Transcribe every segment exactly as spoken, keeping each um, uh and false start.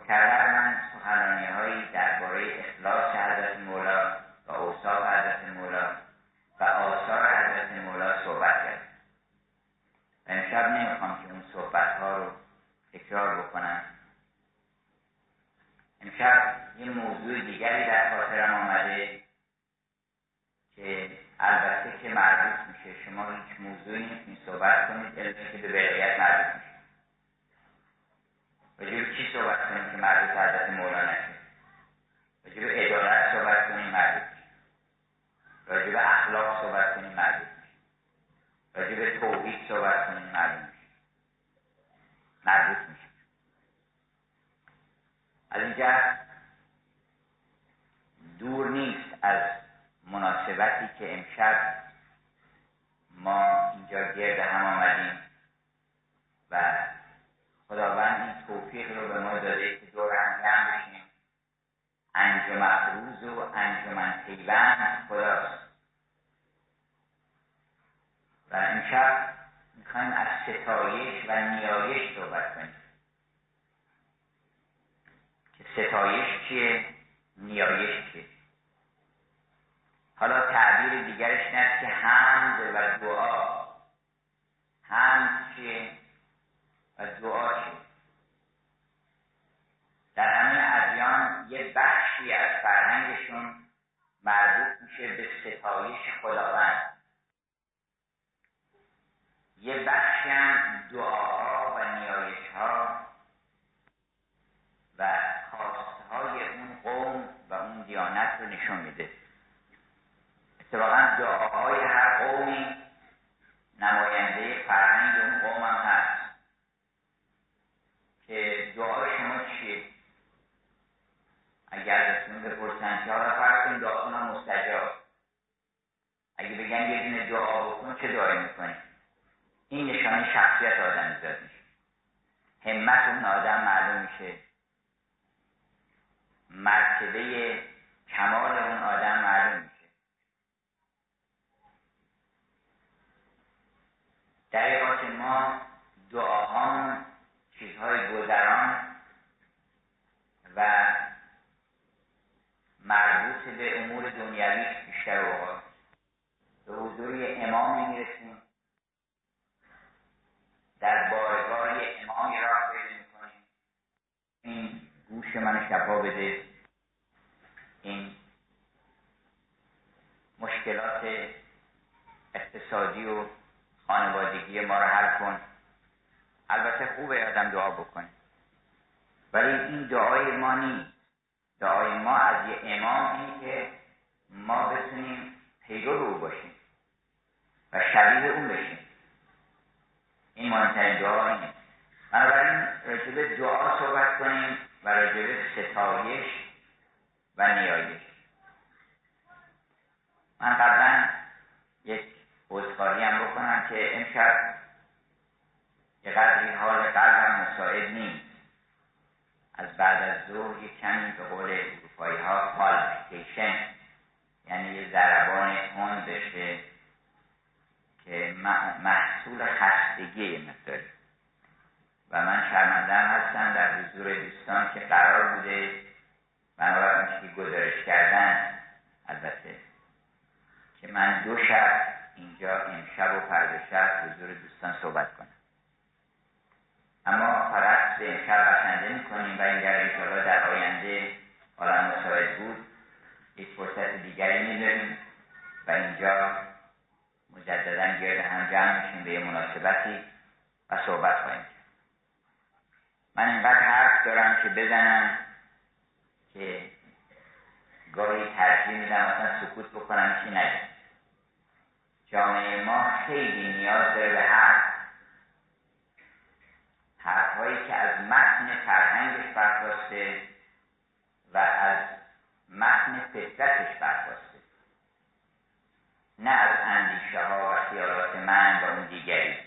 مکرر من سخنرانی هایی درباره اخلاص حضرت مولا و اوصاف حضرت مولا و آثار حضرت مولا صحبت کردم. و امشب نمیخوام که اون صحبت ها رو تکرار بکنم. امشب یه موضوع دیگری در خاطرم آمده که البته که مربوط میشه. شما هیچ موضوعی نمیتونید صحبت کنید الا که به ولایت مربوط میشه. راجع به چی صحبت کنیم که مربوط حضرت مولا نشه؟ راجع به عدالت صحبت کنیم مربوط میشه. راجع به اخلاق صحبت کنیم مربوط میشه. راجع به توحید صحبت کنیم مربوط میشه. مربوط میشه. از اینجا دور نیست از مناسبتی که امشب ما اینجا گرد هم آمدیم و خداوند این توفیق رو به ما داده که دور هم جمع بشیم. انجم افروز و انجمن پیوند خداست. و امشب میخوایم از ستایش و نیایش صحبت کنیم که ستایش چیه؟ نیایش چیه؟ حالا تعبیر دیگرش این است که حمد و دعا. حمد چیه و دعا چیه؟ در همه ادیان یه بخشی از فرهنگشون مربوط میشه به ستایش خداوند. یه بخشی هم دعاها و نیایشها و خواستهای اون قوم و اون دیانت رو نشون میده. اتفاقا دعاهای هر قومی نماینده فرهنگ اون قوم هم هست که دعای شما چیه؟ اگر ازتون بپرسن که حالا فرض کنید دعاتون هم مستجاب، اگه بگن یه دونه دعا بکن چه دعایی میکنی؟ این نشانه شخصیت آدم زاد میشه. همت اون آدم معلوم میشه. مرتبه کمال اون آدم معلوم میشه. در حقیقت ما دعاهامون چیزهای گذران و مربوط به امور دنیوی بیشتر اوقات. به حضور امامی میرسیم، در بارگاه امامی راه پیدا میکنیم. این گوش من شفا بده، این مشکلات اقتصادی و خانوادگی ما رو حل کن. البته خوبه آدم دعا بکنه، ولی این دعای ما نیست. دعای ما از یه امام اینه که ما بتونیم پیرو او باشیم و شبیه اون بشیم. این مهمترین دعا اینه. بنابراین راجع به دعا صحبت کنیم و راجع به ستایش و نیایش. من قبلا یک عذرخواهی هم بکنم که امشب یه قدری حال قلبم مساعد نیست. از بعد از ظهر یک کمی به قول اروپایی ها پالپیتیشن، یعنی یه ضربان تند بشه که محصول خستگی مقداری. و من شرمنده‌ام هستم در حضور دوستان که قرار بوده بنابراین که گزارش کردن، البته که من دو شب اینجا امشب و فردا شب حضور دوستان صحبت کنم، اما فقط به امشب بسنده میکنیم و اینگر انشاءالله در آینده حالا مساعد بود یک فرصت دیگری میذاریم و اینجا مجددا گرد هم جمع میشیم به یه مناسبتی و صحبت کنیم. من اینقدر حرف دارم که بزنم که گاهی ترجیح میدم اصلا سکوت بکنم چی نگم. جامعه ما خیلی نیاز داره به حرف. حرفهایی که از متن فرهنگش برخواسته و از متن فطرتش برخواسته، نه از اندیشه ها و خیالات من و اون دیگری.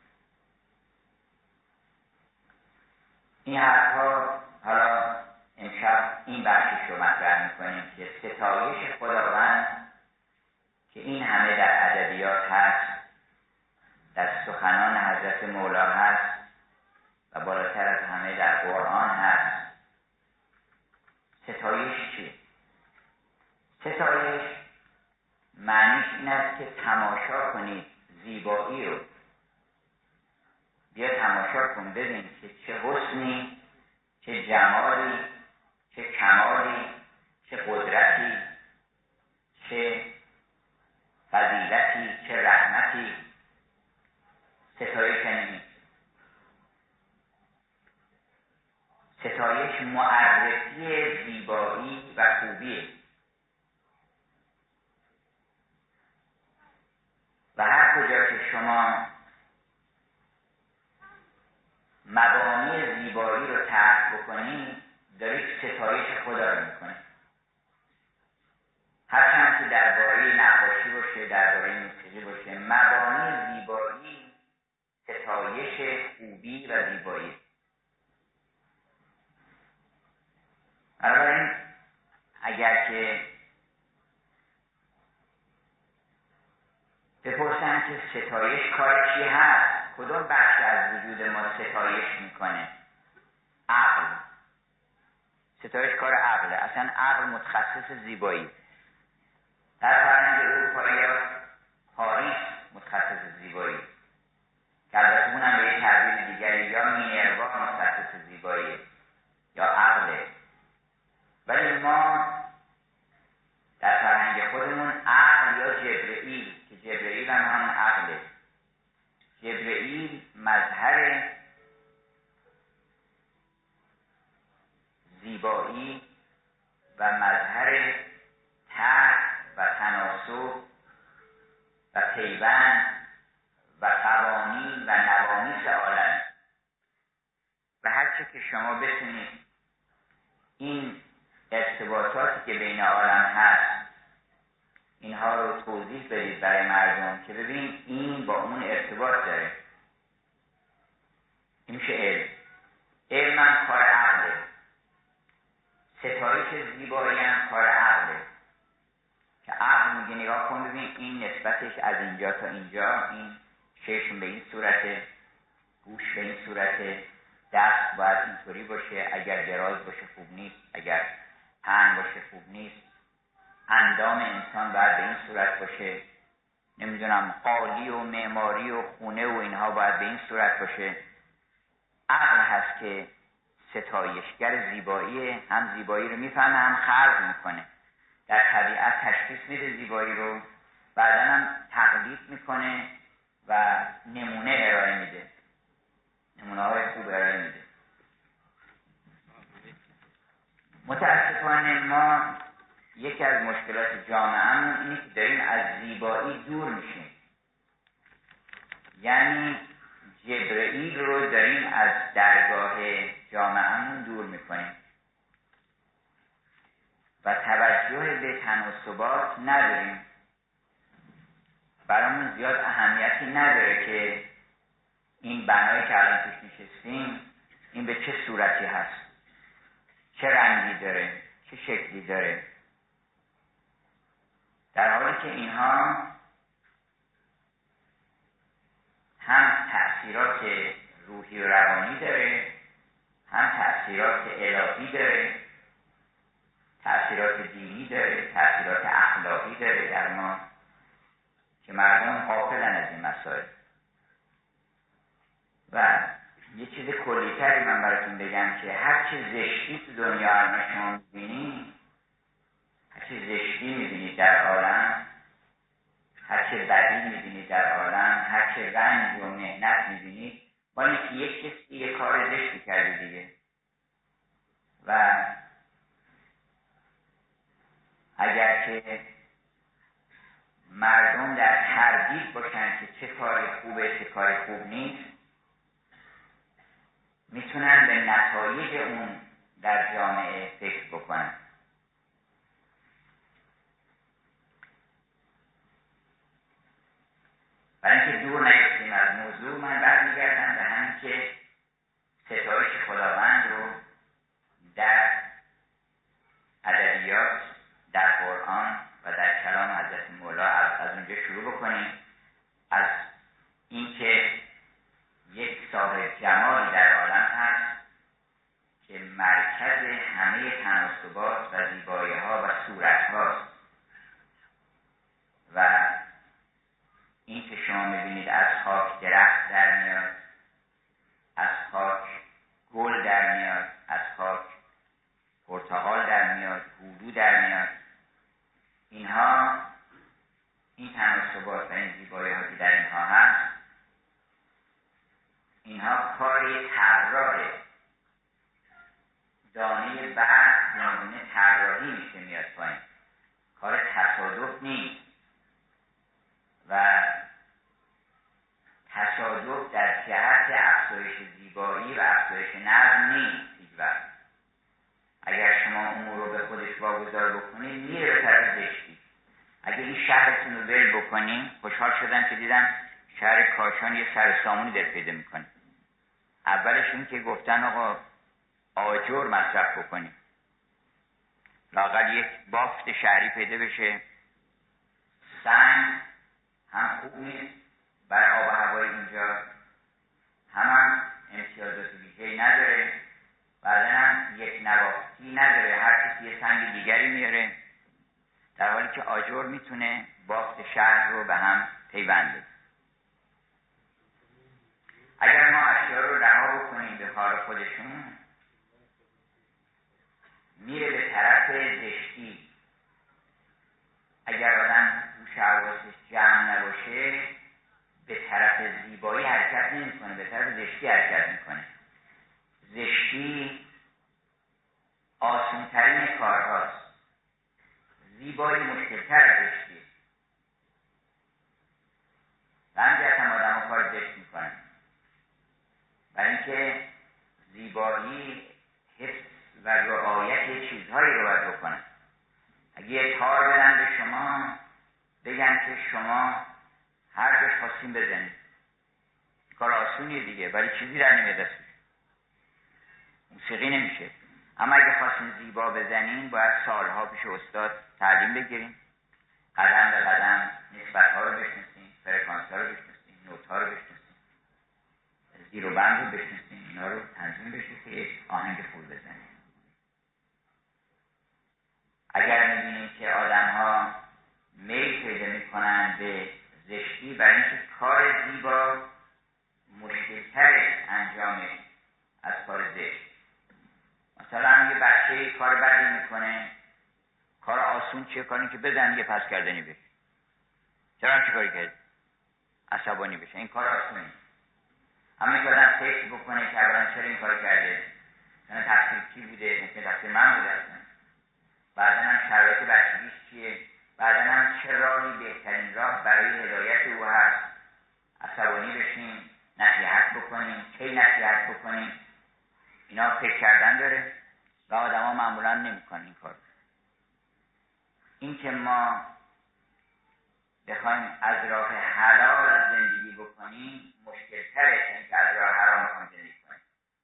این حرفها حالا امشب این بخشش رو مطرح میکنیم که ستایش خداوند که این همه در ادبیات هست، در سخنان حضرت مولا هست و بالاتر از همه در قرآن هست است که تماشا کنید زیبایی رو. بیا تماشا کن ببین که چه حسنی، چه جمالی، چه کمالی، چه قدرتی، چه فضیلتی، چه رحمتی. ستایش یعنی ستایش معرفی زیبایی و خوبیه و هر کجا که شما مبانی زیبایی رو ترک بکنید دارید ستایش خدا رو میکنید. هرچند که درباره نقاشی باشه، درباره موسیقی باشه، مبانی زیبایی ستایش خوبی و زیبایی. بنابراین اگر که بپرسن که ستایش کار چی هست، کدوم بخش از وجود ما ستایش میکنه؟ عقل. ستایش کار عقله. اصلا عقل متخصص زیبایی. در فرهنگ اروپایی پاریس متخصص زیبایی که البته اونم به یه تعبیر دیگری یا مینروا متخصص زیبایی یا عقله. ولی ما در فرهنگ خودمون عقل یا جبرئیل، که جبرئیل هم همون عقله. جبرئیل مظهر زیبایی و مظهر طرح و تناسب و پیوند و قوانین و نوامیس عالم و هرچه که شما بتونید این ارتباطاتی که بین عالم هست اینها رو توضیح بدید برای مردم که ببین این با اون ارتباط داره. این میشه علم. علم هم کار عقله. ستایش زیبایی هم کار عقله که عقل میگه نگاه کن ببین این نسبتش از اینجا تا اینجا، این چشم به این صورته، گوش به این صورته، دست باید اینطوری باشه، اگر دراز باشه خوب نیست، اگر پهن باشه خوب نیست، اندام انسان باید به این صورت باشه، نمیدونم قالی و معماری و خونه و اینها باید به این صورت باشه. عقل هست که ستایشگر زیبایی، هم زیبایی رو میفهمه هم خلق میکنه، در طبیعت تشخیص میده زیبایی رو، بعدا هم تقلید میکنه و نمونه ارائه میده، نمونه های خوب ارائه میده. متاسفانه ما یکی از مشکلات جامعه‌مون اینه که داریم از زیبایی دور میشیم. یعنی جبرئیل رو داریم از درگاه جامعه‌مون دور میکنیم و توجه به تناسبات نداریم. برامون زیاد اهمیتی نداره که این بنایی که الان توش نشستیم این به چه صورتی هست، چه رنگی داره، چه شکلی داره، در حالی که اینها هم تأثیرات روحی و روانی داره، هم تأثیرات الهی داره، تأثیرات دینی داره، تأثیرات اخلاقی داره در ما که مردم غافلن از این مسائل. و یه چیز کلی‌تری من براتون بگم که هر چه زشتی تو دنیا الان شما می‌بینید، هر چه زشتی می‌بینید در عالم، هر چه بدی می‌بینید در عالم، هر چه رنج و محنت می‌بینید، با اینکه یک کسی یه کار زشتی کرده دیگه. و اگر که مردم در تردید باشن که چه کار خوبه چه کار خوب نیست، میتونن به نتایج اون در جامعه فکر بکنن. برای اینکه دور نیفتیم از موضوع، من برمیگردم به همین که ستایش خداوند رو در ادبیات، در قرآن و در کلام حضرت مولا از اونجا شروع بکنیم، از اینکه یک صاحب جمالی در عالم هست که مرکز همه تناسبات و زیبایی ها و صورت هاست و این که شما میبینید از خاک درخت در میاد، از خاک گل در میاد، از خاک پرتقال در میاد، هلو در میاد، اینها این تناسبات و این زیبایی ها که در اینها هست، اینها کاری طراح دانه برق نمونه طراحی میشه میاد پایین، کار تصادف نیست و تصادف در جهت افزایش زیبایی و افزایش نظم نیست. هیچ وقت اگر شما امور رو به خودش واگذار بکنید میره به طرف زشتی. اگه این شهرتون رو ول بکنید، خوشحال شدم که دیدم شهر کاشان یه سر سامونی در پیدا میکنه. اولش این که گفتن آقا آجر مصرف بکنید، لااقل یک بافت شهری پیدا بشه. سنگ هم خوب نیست بر آب و هوای اینجا، هم, هم امتیازات ویژه‌ای نداره، بعدن هم یک نواختی نداره، هر کسی یه سنگ دیگری میاره، در حالی که آجر میتونه بافت شهر رو به هم پیوند بده. اگر ما اشیا رو رها بکنیم به حال خودشون، میره به طرف زشتی. اگر آدم روش حواسش جمع نباشه به طرف زیبایی حرکت نمیکنه، به طرف زشتی حرکت میکنه. زشتی آسان‌ترین کارهاست، زیبایی مشکل‌تر از زشتی. و همجرد هم آدم ها کار زشت میکنن، برای اینکه زیبایی حفظ و رعایت چیزهایی رو باید بکنن. اگه یه تار بدن به شما بگن که شما هر جاش خواستین بزنید، کار آسونیه دیگه، ولی چیزی در نمیاد دستش، موسیقی نمیشه. اما اگه خواستین زیبا بزنین باید سالها پیش استاد تعلیم بگیرین، قدم به قدم نسبت ها رو بشناسین، فرکانس ها رو بشناسین، نوت ها رو بشناسین، زیر و بند رو بشناسین، اینا رو تنظیم بشه که یک آهنگ خوب بزنین. اگر میبینید که آدم ها میل پیدا میکنن به زشتی، برای اینکه کار زیبا مشکلتر انجامه از کار زشت. مثلا یه بچه کار بدی میکنه، کار آسون چیه؟ کاری که بزن یه پس کردنی بشه. چرا هم چی کاری کرد؟ عصبانی بشه. این کار آسونی. اما که آدم فکر بکنه که اولا چرا این کار کرده، مثلا تقصیر کی بوده، ممکن تقصیر من بوده اصلا، بعدا هم شرایط بچگیش چیه، بعدا هم چه راهی بهترین راه برای هدایت او هست، عصبانی بشیم، نصیحت بکنیم، کی نصیحت بکنیم، اینا فکر کردن داره و آدم ها معمولا نمی کنن این کار. این که ما بخوایم از راه حلال زندگی بکنیم مشکل تره این که از راه حرام بخوایم زندگی کنیم.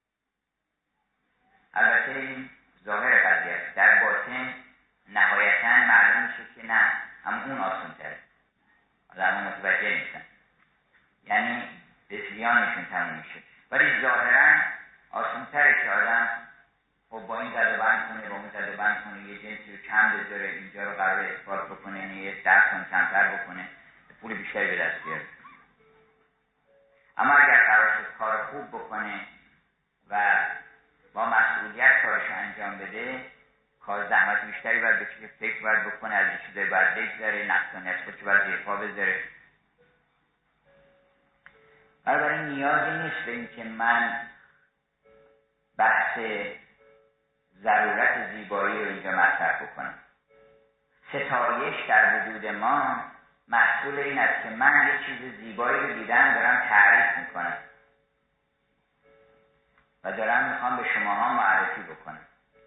البته این ظاهر قضیه است، در باطن نهایتا معلوم میشه که نه، اما اون آسان تره، آدم ها متوجه نیستن، یعنی به زیانشون تموم میشه. ولی ظاهرا آسان تره که آدم خب با این زد و بند کنه، با اون زد و بند کنه، یه جنسی رو کم بذاره، اینجا رو قرار اثبات بکنه، یه درس کن کمتر بکنه، پول بیشتری به دست بیاره. اما اگر قرار شد کار خوب بکنه و با مسئولیت کارش انجام بده، کار زحمت بیشتری باید بکشه، فکر باید بکنه، از این چیزایی باید بگذاره، نقصانی از خودش باید زیر پا بذاره. بنابراین نیازی نیست به این که من بحث ضرورت زیبایی رو اینجا مطرح بکنم. ستایش در وجود ما محصول این است که من یه چیز زیبایی رو دیدم، دارم تعریف میکنم و دارم میخوام به شماها معرفی بکنم.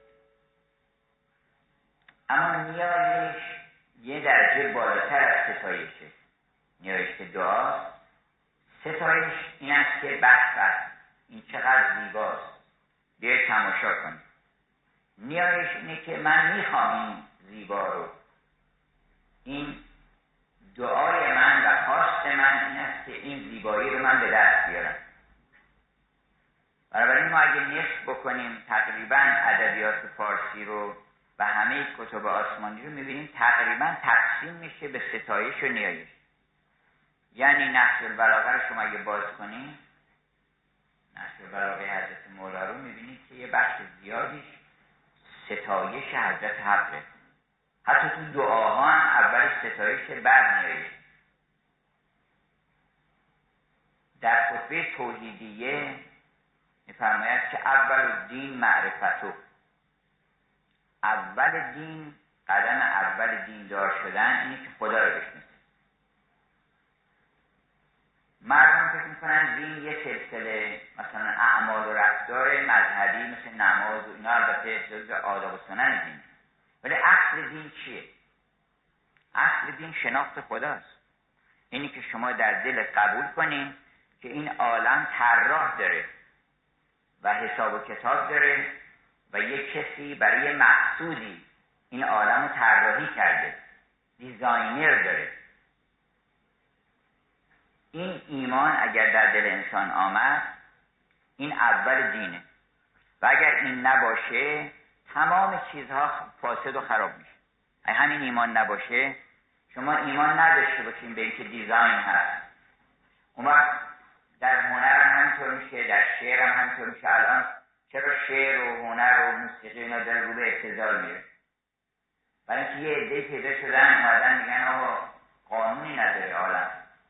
اما نیایش یه درجه بالاتر از ستایشه. نیایش که دعاست. ستایش این است که بحث بحث این چقدر زیباست، بیاید تماشا کنید. نیایش اینه که من میخوام این زیبا رو، این دعای من و خواست من این است که این زیبایی رو من به دست بیارم. بنابراین ما اگه نصف بکنیم تقریبا ادبیات فارسی رو و همه کتب آسمانی رو میبینیم تقریبا تقسیم میشه به ستایش و نیایش. یعنی نهج البلاغه رو شما اگه باز کنید، نهج البلاغه حضرت مولا رو میبینید که یه بخش زیادیش ستایش حضرت حقه. حتی تو دعاها هم اولش ستایش بعد میاره. در خطبه توحیدیه میفرماید که اول دین معرفتو، اول دین، قدم اول دیندار شدن اینه که خدا رو بشناسید. مردم فکر میکنن دین یه سلسله مثلا اعمال و رفتار مذهبی مثل نماز و اینا، البته جزء آداب و سنن دین، ولی اصل دین چیه؟ اصل دین شناخت خداست. اینی که شما در دل قبول کنین که این عالم طراح داره و حساب و کتاب داره و یک کسی برای مقصودی این عالم رو طراحی کرده، دیزاینر داره. این ایمان اگر در دل انسان آمد، این اول دینه و اگر این نباشه تمام چیزها فاسد و خراب میشه. اگه همین ایمان نباشه، شما ایمان نداشته باشین به اینکه دیزاین هست، اون وقت در هنر هم همینطور میشه، در شعر هم همینطور میشه. الان چرا شعر و هنر و موسیقی اینا داره رو به ابتذال میره؟ برای اینکه یه عده‌ای پیدا شدن اومدن میگن آقا قانونی نداره عالم،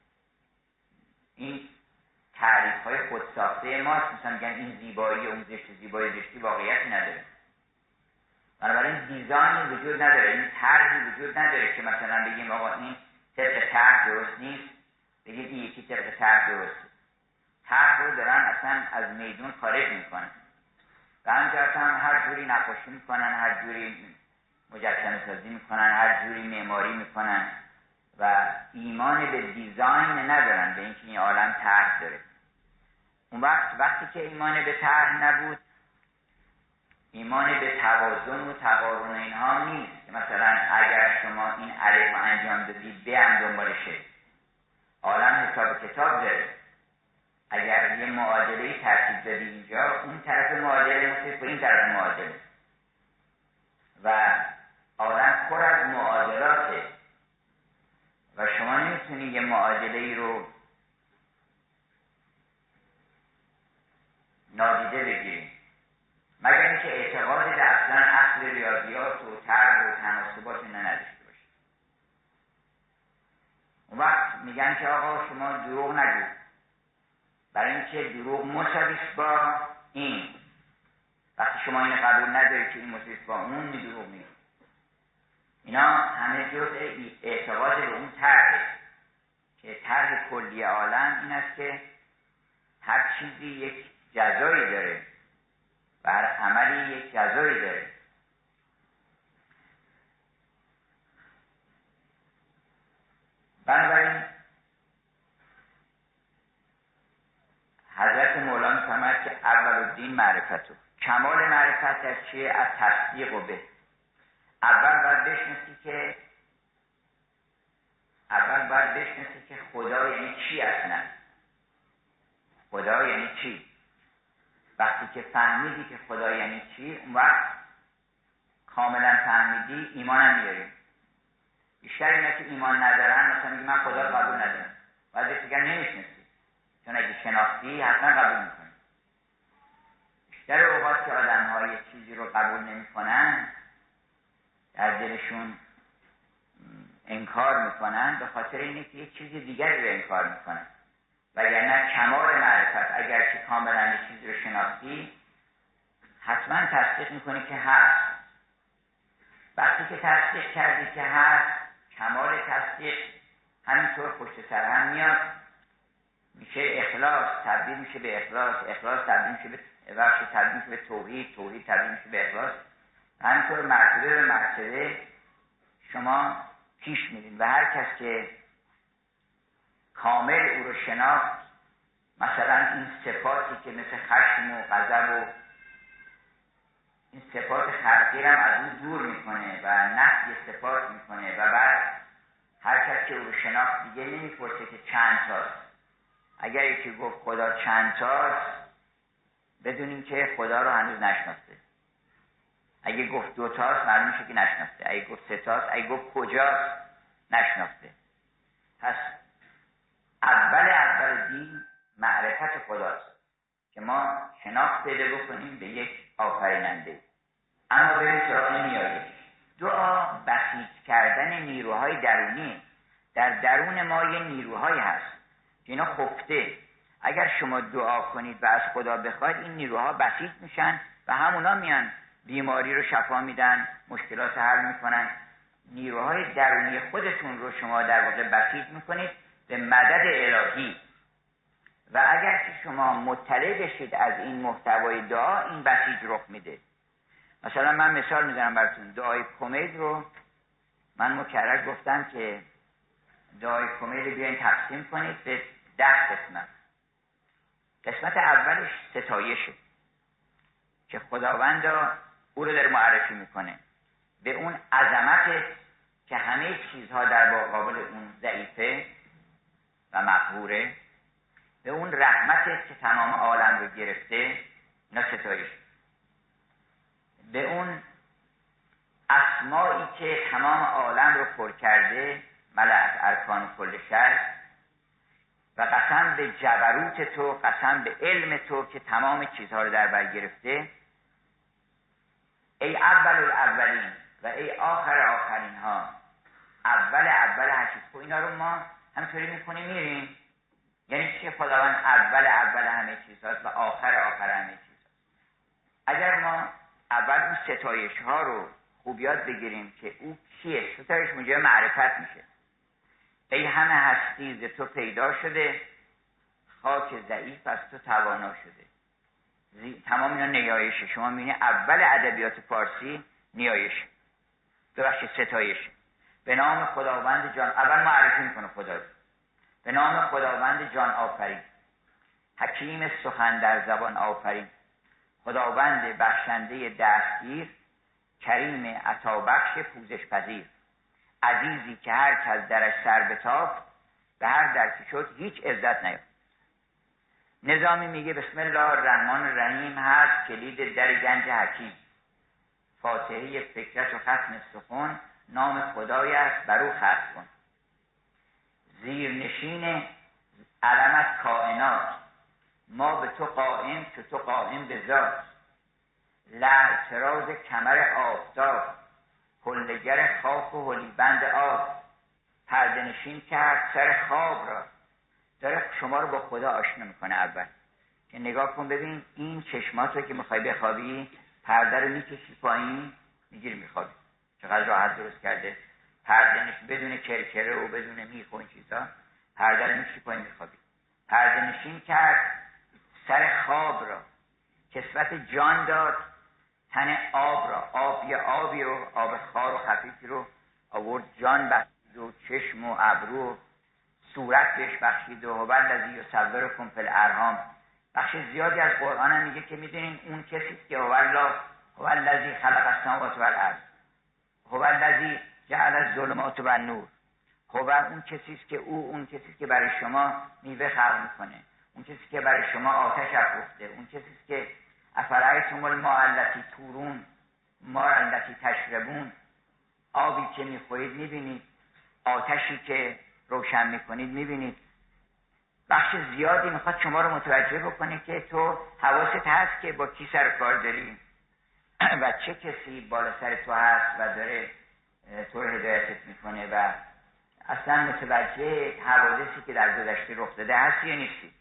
این تعریف های خودساخته ماست، مثلا میگن این زیبایی اون زشت، زیبایی زشتی واقعیتی نداره. بنابراین دیزاینی وجود نداره، این طرحی وجود نداره که مثلا بگیم آقا این طبق طرح درست نیست، بگید این یکی طبق طرح درسته. طرح رو دارن اصلا از میدون خارج میکنن و همجرد هم هر جوری نقاشی میکنن، هر جوری مجسمه سازی میکنن، هر جوری معماری میکنن و ایمان به دیزاین ندارن، به اینکه این عالم طرح داره. اون وقت وقتی که ایمان به طرح نبود، ایمان به توازن و تقارن اینها نیست. مثلا اگر شما این الف رو انجام دادید به هم دنبالشه، عالم حساب کتاب داره. اگر یه معادله‌ای ترتیب دادی اینجا، اون طرف معادله مختلف با این طرف معادله و عالم پر از معادلاته و شما نمیتونی یه معادله‌ای رو نادیده بگیرید مگر اینکه اعتقاد به اصلا اصل ریاضیات و طرح و تناسبات اینا نداشته باشید. اون وقت میگن که آقا شما دروغ نگو، برای اینکه دروغ مساویست با این. وقتی شما این قبول نداری که این مساویست با اون، می دروغ میگی. اینا همه جزء اعتقاد به اون طرحه که طرح کلی عالم این است که هر چیزی یک جزایی داره و هر عملی یک جزایی داره. بنابراین حضرت مولا می‌فرماید که اول الدین معرفتو، کمال معرفت از چیه؟ از تصدیق و به. اول باید بشناسی که اول باید بشناسی که خدا یعنی چی اصلا. خدا یعنی چی؟ وقتی که فهمیدی که خدا یعنی چی، اون وقت کاملا فهمیدی، ایمانم میاری. بیشتر اینا که ایمان ندارن مثلا میگه من خدا قبول ندارم، باید بهش بگن نمیشناسی، چون اگه شناختی حتما قبول میکنی. بیشتر اوقات که آدم ها یه چیزی رو قبول نمیکنن، در دلشون انکار میکنن، به خاطر اینه که یه چیز دیگری رو انکار میکنن. وگرنه کمال معرفت، اگر که کاملا یه چیزی رو شناختی، حتما تصدیق میکنی که هست. وقتی که تصدیق کردی که هست، کمال تصدیق همینطور پشت سر هم میاد، میشه اخلاص، تبدیل میشه به اخلاص، اخلاص تبدیل میشه به بخش، تبدیل میشه به توحید، توحید تبدیل میشه به اخلاص. همینطور مرتبه به مرتبه شما پیش میرین و هر کس که کامل او رو شناخت، مثلا این صفاتی که مثل خشم و غضب و این صفات خلقی هم از اون دور میکنه و نفی صفات میکنه و بعد هر کس که او رو شناخت دیگه نمیپرسه که چند تاست. اگر یکی گفت خدا چند تاست، بدونیم که خدا رو هنوز نشناخته. اگه گفت دو تاست، معلوم میشه که نشناخته. اگه گفت سه تاست، اگه گفت کجاست، نشناخته. پس معرفت خداست که ما شناخت پیدا بکنیم به یک آفریننده. اما بریم سراغ نیایش. دعا بسیط کردن نیروهای درونی. در درون ما یه نیروهایی هست که اینا خفته. اگر شما دعا کنید و از خدا بخواید این نیروها بسیط میشن و همونا میان بیماری رو شفا میدن، مشکلات حل میکنن. نیروهای درونی خودتون رو شما در واقع بسیط میکنید به مدد الهی و اگر که شما مطلع بشید از این محتوای دعا این بسیط رخ میده. مثلا من مثال میزنم براتون. دعای کمیل رو من مکرر گفتم که دعای کمیل رو بیاین تقسیم کنید به ده قسمت. قسمت اولش ستایشه که خداوند او رو در معرفی میکنه به اون عظمت که همه چیزها در مقابل اون ضعیفه و مقهوره، به اون رحمت که تمام عالم رو گرفته، اینا ستایش. به اون اسمایی که تمام عالم رو پر کرده، ملأت ارکان کل شر، و قسم به جبروت تو، قسم به علم تو که تمام چیزها رو در بر گرفته. ای اول الاولین و ای آخر آخرین ها، اول اول هر چیز. خب اینا رو ما همطوری میکنیم میریم. یعنی چه؟ خداوند اول اول همه چیز هست و آخر آخر همه چیز هست. اگر ما اول اون ستایش ها رو خوب یاد بگیریم که او کیه، ستایش موجب معرفت میشه. ای همه هستی ز تو پیدا شده، خاک ضعیف از تو توانا شده. زی... تمام اینا نیایشه. شما میبینید اول ادبیات فارسی نیایشه، ببخشید ستایشه. به نام خداوند جان، اول معرفی میکنه خدا رو. به نام خداوند جان آفرین، حکیم سخن در زبان آفرین، خداوند بخشنده دستگیر، کریم عطابخش پوزش پذیر، عزیزی که هر کس درش سر بتافت، به هر در که شد هیچ عزت نیافت. نظامی میگه بسم الله الرحمن الرحیم هست کلید در گنج حکیم، فاتحه فکرت و ختم سخن، نام خدای است بر او ختم کن. زیرنشین علمت کائنات، ما به تو قائم که تو قائم به ذات، لعتراض کمر آفتاب، حلگر خاک و حلیبند آب، پرده نشین کرد سر خواب را. داره شما رو با خدا آشنا میکنه. اول که نگاه کن ببین این چشمات رو که میخوای بخوابی، پرده رو میکشی پایین میگیری میخوابی. چقدر راحت درست کرده. پرده نشین بدون کرکره و بدون میخ و این چیزا، پرده رو میکشی پایین میخوابی. پرده نشین کرد سر خواب را، کسوت جان داد تن آب را. آب یه آبی رو، آب خار و خفیفی رو آورد جان بخشید و چشم و ابرو صورت بهش بخشید و هو الذی یصورکم فی الارحام. بخش زیادی از قرآن هم میگه که میدونین اون کسی که هو الله هو الذی خلق السماوات والارض، هو الذی جعل الظلمات والنور. هو اون کسی است که او اون کسی است که برای شما میوه خلق میکنه، اون کسی که برای شما آتش افروخته، اون کسی است که افرایتم الماء الذی تورون، ما الذی تشربون. آبی که میخورید میبینید، آتشی که روشن میکنید میبینید. بخش زیادی میخواد شما رو متوجه بکنه که تو حواست هست که با کی سر کار داری و چه کسی بالا سر تو هست و داره تو رو هدایتت میکنه و اصلا متوجه حوادثی که در گذشته رخ داده هستی یا نیستی.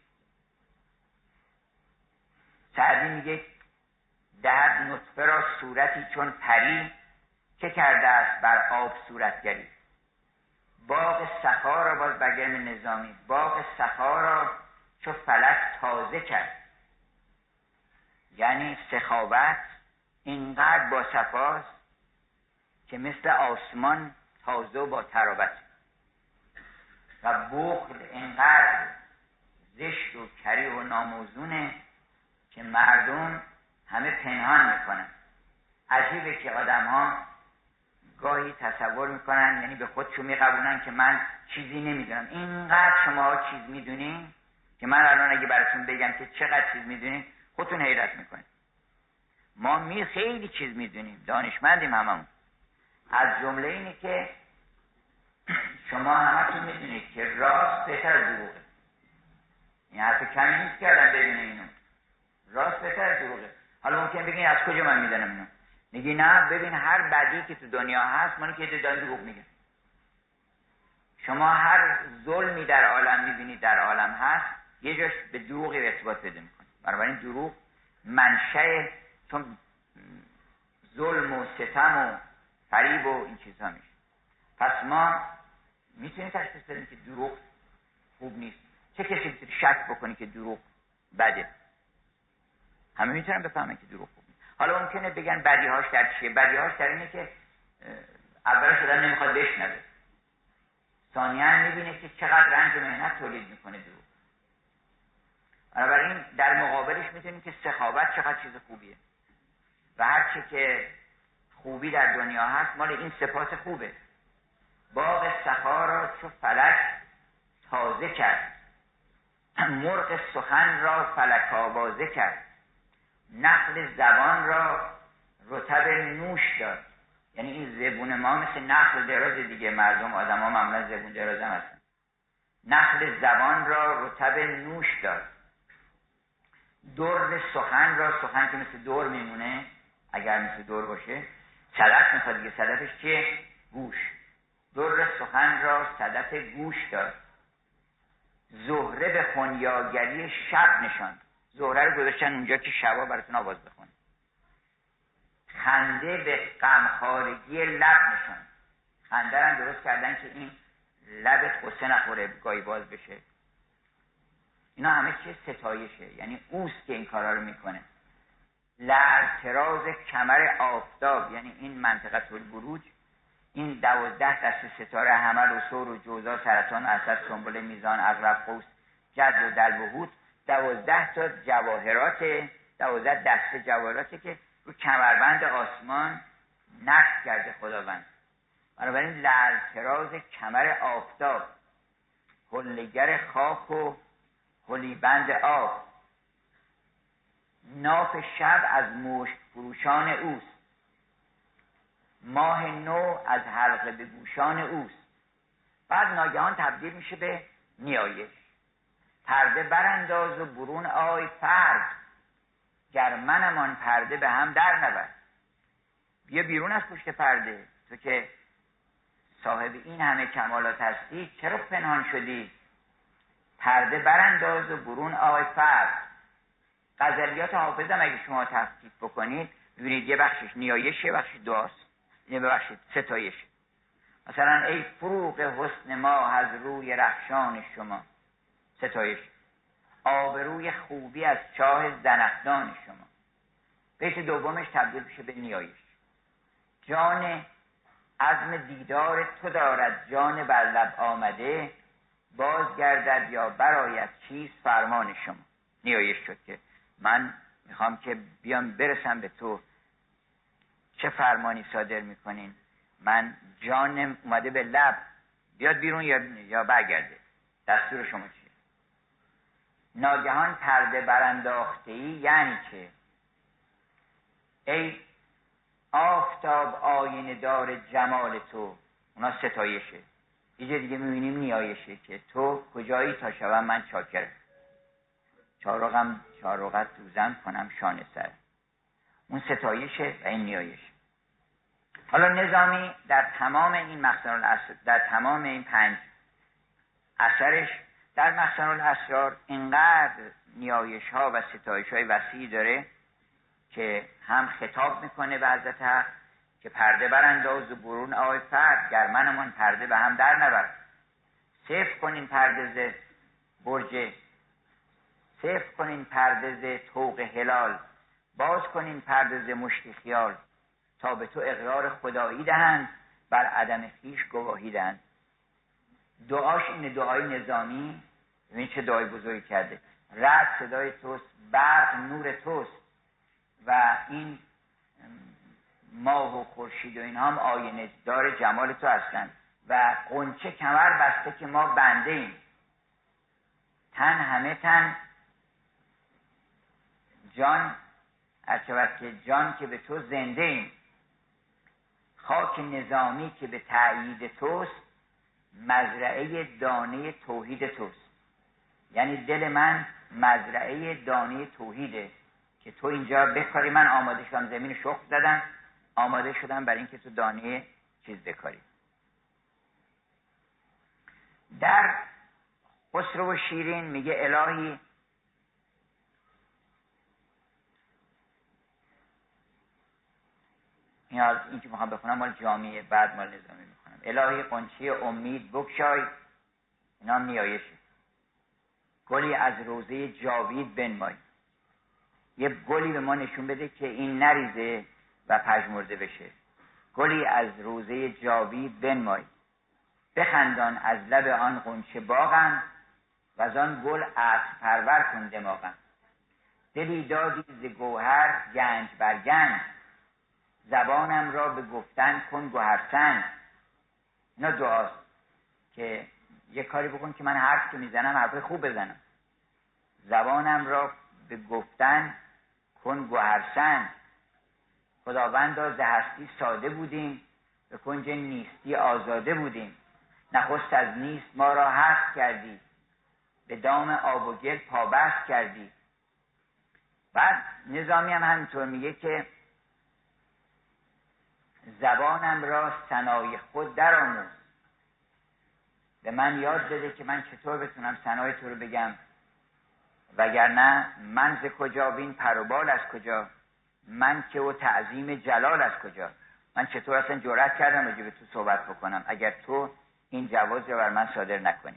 سعدی میگه دهد نطفه را صورتی چون پری، که کرده است بر آب صورتگری. باغ سخا را، باز برگرم نظامی، باغ سخا را چو فلک تازه کرد. یعنی سخاوت اینقدر با صفاست که مثل آسمان تازه و با ترابت، و بخل اینقدر زشت و کریه و ناموزونه که مردم همه پنهان میکنن. عجیبه که آدم ها گاهی تصور میکنن، یعنی به خودشون میقبولن که من چیزی نمیدونم. اینقدر شما چیز میدونین که من الان اگه براتون بگم که چقدر چیز میدونین خودتون حیرت میکنین. ما می خیلی چیز میدونیم، دانشمندیم هممون. از جمله اینه که شما همتون میدونید که راست بهتر از دروغه. این حرف کمی نیست که آدم بدونه اینو. راست بهتر دروغه. حالا ممکن بگین از کجا من میدونم اینو؟ میگی نه ببین هر بدی که تو دنیا هست مالی که دارن دروغ میگن. شما هر ظلمی در عالم میبینید در عالم هست یه جاش به دروغی ارتباط پیدا میکنه. بنابراین دروغ منشأ چون ظلم و ستم و فریب و این چیزها میشه. پس ما میتونیم تشخیص بدیم که دروغ خوب نیست. چه کسی میتونه شک بکنه که دروغ بده؟ همه میتونن بفهمن که دروغ خوب نیست. حالا ممکنه بگن بدیهاش در چیه؟ بدیهاش در اینه که اولش آدم نمیخواد بشنوه، ثانیاً میبینه که چقدر رنج و مهنت تولید میکنه دروغ. بنابراین در مقابلش میتونیم که سخاوت چقدر چیز خوبیه و هر چی که خوبی در دنیا هست مال این صفات خوبه. باغ سخا را چو فلک تازه کرد، مرغ سخن را فلک آوازه کرد، نخل زبان را رطب نوش داد. یعنی این زبون ما مثل نخل دراز دیگه، مردم آدم ها معمولا زبون دراز هم هستن. نخل زبان را رطب نوش داد، در سخن را، سخن که مثل دور میمونه اگر مثل دور باشه، صدف میخواد دیگه، صدفش چیه؟ گوش. در سخن را صدف گوش داد، زهره به خنیاگری شب نشاند. زهره رو گذاشتن اونجا که شبا براتون آواز بخونه. خنده به غمخوارگی لب نشاند. خنده رو درست کردن که این لب قصه نخوره گاهی باز بشه. اینا همه چیه؟ ستایشه. یعنی اوست که این کارا رو میکنه. لعلتراز کمر آفتاب، یعنی این منطقه البروج، این دوازده دست ستاره حمل و ثور و جوزا سرطان اسد سنبل میزان عقرب قوس جد و دلو و هوت، دوازده تا جواهرات، دوازده دسته جواهراتی که رو کمربند آسمان نقش کرده خداوند. بنابراین لعلتراز کمر آفتاب، حلگر خاک و حلیبند آب، ناف شب از مشک فروشان اوست، ماه نو از حلقه به گوشان اوست. بعد ناگهان تبدیل میشه به نیایش. پرده برانداز و برون آی فرد، گر منمان پرده به هم در نورد. بیا بیرون از پشت پرده، تو که صاحب این همه کمالات هستی چرا پنهان شدی؟ پرده برانداز و برون آی فرد. غزلیات حافظ هم اگه شما تحقیق بکنید ببینید یه بخشش نیایش، یه بخشش دعاست، یه بخشش ستایش. مثلا ای فروغ حسن ما از روی رخشان شما، ستایش. آبروی خوبی از چاه زنخدان شما. بیت دومش تبدیل میشه به نیایش. جان عزم دیدار تو دارد، جان بر لب آمده، بازگردد یا برآید چیست فرمان شما. نیایش شد که من میخوام که بیام برسم به تو، چه فرمانی صادر میکنین؟ من جان اومده به لب، بیاد بیرون یا یا برگرده، دستور شما چیه؟ ناگهان پرده برانداخته‌ای یعنی که ای آفتاب آینه دار جمال تو، اونا ستایشه. یه جا دیگه میبینیم نیایشه که تو کجایی تا شوم من چاکر، چارقم چارقت دوزم کنم شانه سر. اون ستایشه و این نیایشه. حالا نظامی در تمام این مخزن الاسرار، در تمام این پنج اثرش در مخزن الاسرار اینقدر نیایش ها و ستایش های وسیعی داره که هم خطاب میکنه به حضرت حق که پرده برانداز و برون آی فرد، گر منمان پرده به هم در نورد. صفر کنین پرده ز برج، صفر کنین پرده ز طوق هلال، باز کنین پرده ز مشت خیال، تا به تو اقرار خدایی دهند، بر عدم خویش گواهی دهند. دعاش اینه، دعای نظامی. ببین چه دعای بزرگی کرده. رعد صدای توست، برق نور توست و این ماه و خورشید و اینها هم آینه دار جمال تو هستند و غنچه کمر بسته که ما بنده ایم، تن همه تن جان هرچه که جان که به تو زنده ایم، خاک نظامی که به تأیید توست، مزرعه دانه توحید توست. یعنی دل من مزرعه دانه توحیده که تو اینجا بکاری. من آماده شدم، زمین شخم زدم، آماده شدم برای اینکه تو دانه چیز بکاری. در خسرو و شیرین میگه الهی این از این که میخوام بخونم مال جامعه، بعد مال نظامی میخونم. الهی قنچه امید بگشای، اینا هم نیایشه. گلی از روزه جاوید بنمای، یه گلی به ما نشون بده که این نریزه و پژمرده بشه. گلی از روزه جاوید بنمای، بخندان از لب آن غنچه باغم، و از آن گل عطر پرور کن دماغم. دلی دادی ز گوهر گنج بر گنج، زبانم را به گفتن کن گوهرسنج. اینا دعاست که یه کاری بکن که من حرف که میزنم حرف خوب بزنم. زبانم را به گفتن کن گوهرسنج. خداوندا ز هستی ساده بودیم، به کنج نیستی آزاده بودیم. نخست از نیست ما را هست کردی، به دام آب و گل پابست کردی. بعد نظامی هم همینطور میگه که زبانم را ثنای خود درآموز، به من یاد بده که من چطور بتونم ثنای تو رو بگم، وگرنه من ز کجا بین پر و بال از کجا، من که و تعظیم جلال از کجا. من چطور اصلا جرأت کردم راجع به تو صحبت بکنم اگر تو این جواز رو بر من صادر نکنی.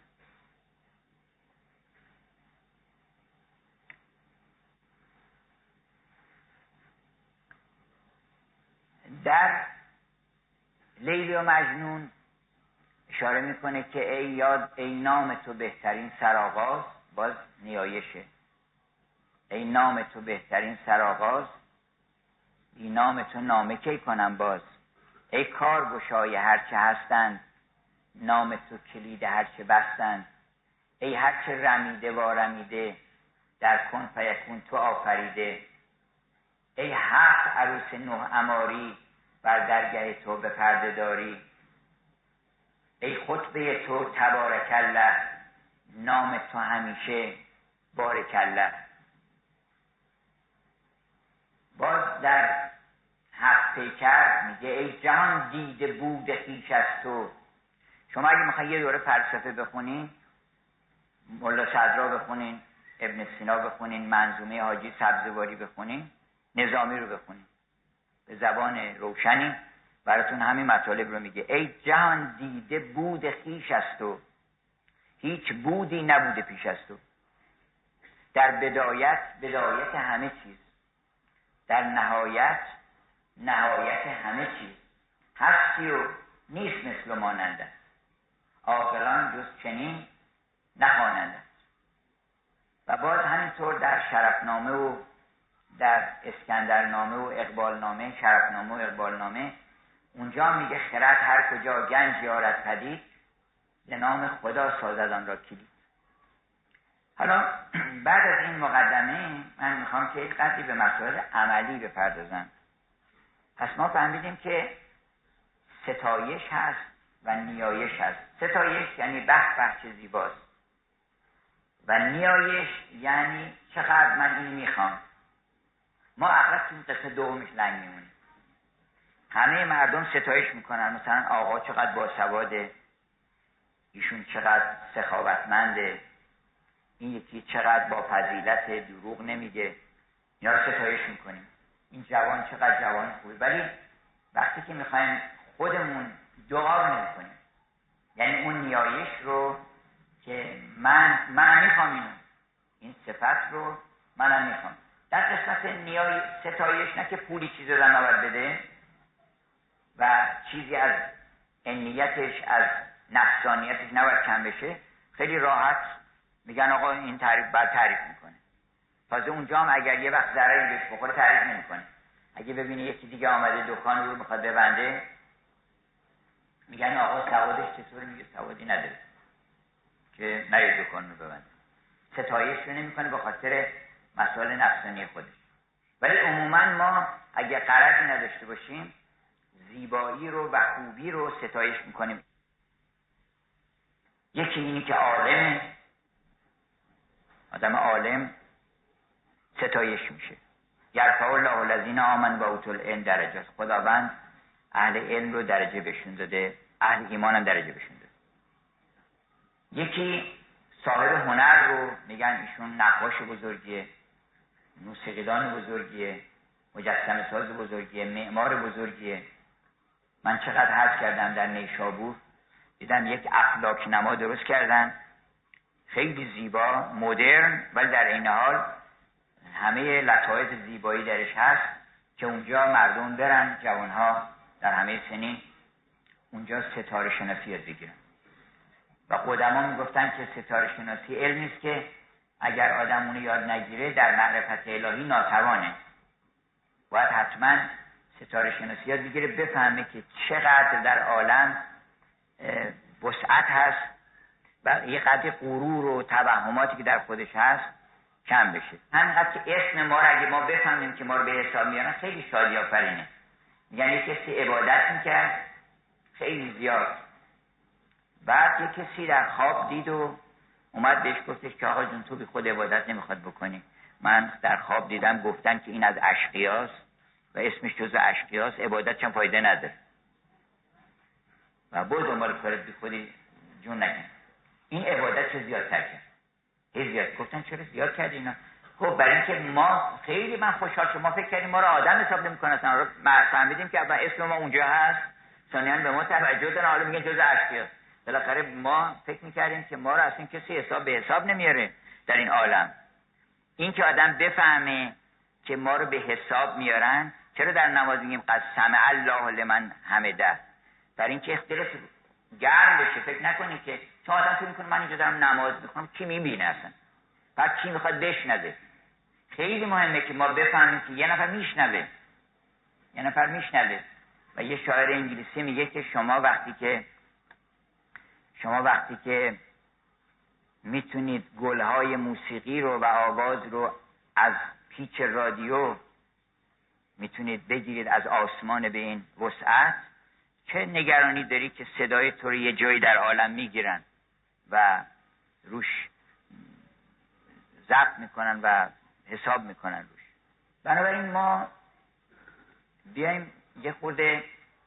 در لیلی و مجنون اشاره میکنه که ای یاد ای نام تو بهترین سرآغاز، باز نیایشه. ای نام تو بهترین سرآغاز، ای نام تو نامه کی کنم باز. ای کار گشای هرچه هستند، نام تو کلید هرچه بستند. ای هرچه رمیده و رمیده، در کن فیکون تو آفریده. ای هفت عروس نه اماری، بر درگه تو به پرده داری. ای خطبه تو تبارک الله، نام تو همیشه بارک الله. باز در هفت پیکر میگه ای جهان دیده بود خویش از تو. شما اگه میخواین یه دوره فلسفه بخونین، ملا صدرا بخونین، ابن سینا بخونین، منظومه حاجی سبزواری بخونین، نظامی رو بخونین، به زبان روشنی براتون همین مطالب رو میگه. ای جهان دیده بود خویش از تو، هیچ بودی نبوده پیش از تو. در بدایت بدایت همه چیز، در نهایت نهایت همه چیز. هستی و نیست مثل ماننده، عاقلان جز چنین نخواننده. و باز همینطور در شرفنامه و در اسکندرنامه و اقبالنامه، شرفنامه و اقبالنامه، اونجا میگه خرد هر کجا گنج یارد پدید، به نام خدا سازد آن را کلید. حالا بعد از این مقدمه من میخوام که یک قدری به مسائل عملی بپردازم. پس ما فهمیدیم که ستایش هست و نیایش هست. ستایش یعنی به به چه زیباست، و نیایش یعنی چقدر من این میخوام. ما اغلب تو این قصه دومش لنگ میمونیم. همه مردم ستایش میکنن، مثلا آقا چقدر باسواده، ایشون چقدر سخاوتمنده، این یکی چقدر با فضیلت، دروغ نمیگه، اینا رو ستایش میکنیم. این جوان چقدر جوان خوبه. ولی وقتی که میخوایم خودمون دعا رو نمیکنیم، یعنی اون نیایش رو که من من میخوام اینو، این صفت رو منم میخوام. در قسمت نیای ستایش نه که پولی چیز رو نباید بده و چیزی از انیتش، از نفسانیتش نباید کم بشه. خیلی راحت میگن آقا این تعریف بعد تعریف میکنه. تازه اونجا هم اگر یه وقت ضرری بهش بخوره تعریف نمیکنه. اگه ببینی یکی دیگه آمده دکان رو میخواد ببنده، میگن آقا سوادش چطوره؟ میگه سوادی نداره که نره دکان رو ببنده. ستایش رو نمیکنه به خاطر مسائل نفسانی خودش. ولی عموما ما اگه غرضی نداشته باشیم، زیبایی رو و خوبی رو ستایش میکنیم. یکی اینی که عالمه، آدم عالم ستایش میشه. یرفع الله الذین آمنوا و اوتوا العلم درجات. خداوند اهل علم رو درجه بهشون داده، اهل ایمان هم درجه بهشون داده. یکی صاحب هنر رو میگن ایشون نقاش بزرگیه، موسیقیدان بزرگیه، مجسمه ساز بزرگیه، معمار بزرگیه. من چقدر حرف کردم در نیشابور، دیدم یک افلاک نما درست کردن، خیلی زیبا، مدرن، ولی در این حال همه لطایف زیبایی درش هست که اونجا مردم برن، جوانها در همه سنین اونجا ستاره شناسی یاد بگیرن. و قدما میگفتن که ستاره شناسی علمی است که اگر آدم اونو یاد نگیره در معرفت الهی ناتوانه. باید حتما ستاره شناسی یاد بگیره، بفهمه که چقدر در عالم وسعت هست و یه قدر غرور و توهماتی که در خودش هست کم بشه. همینقدر که اسم ما رو اگه ما بفهمیم که ما رو به حساب میارن خیلی شادی آفرینه. یعنی کسی عبادت میکرد خیلی زیاد، بعد یه کسی در خواب دید و اومد بهش گفتش که آقا جون تو بی خود عبادت نمیخواد بکنی، من در خواب دیدم گفتن که این از اشقیاست و اسمش جزو اشقیاست، عبادت چون فایده نداره و برو دنبال کارت بی خودی جون نگن. این عبادت چه زیادتر کرد، هی زیاد. گفتن چرا زیاد کردی اینا؟ خب برای اینکه ما خیلی من خوشحال شدم، ما فکر کردیم ما رو آدم حساب نمی‌کنن، اصلا رو فهمیدیم که اول اسم ما اونجا هست، ثانیاً به ما توجه دارن، حالا میگن جزء اشقیاست. بالاخره ما فکر می‌کردیم که ما رو اصلا کسی حساب به حساب نمیاره در این عالم. این که آدم بفهمه که ما رو به حساب میارن. چرا در نماز میگیم قد سمع الله لمن حمده؟ در اینکه اختلاف گرم بشه. فکر نکنی که چون آدم فکر می‌کنه من اینجا دارم نماز می‌خونم کی می‌بینه اصلا، بعد کی می‌خواد بشنوه. خیلی مهمه که ما بفهمیم که یه نفر میشنوه، یه نفر میشنوه. و یه شاعر انگلیسی میگه که شما وقتی که شما وقتی که میتونید گلهای موسیقی رو و آواز رو از پیچ رادیو میتونید بگیرید از آسمان به این وسعت، چه نگرانی داری که صدای تو رو یه جایی در عالم میگیرن و روش ضبط میکنن و حساب میکنن روش. بنابراین ما بیایم یه خورده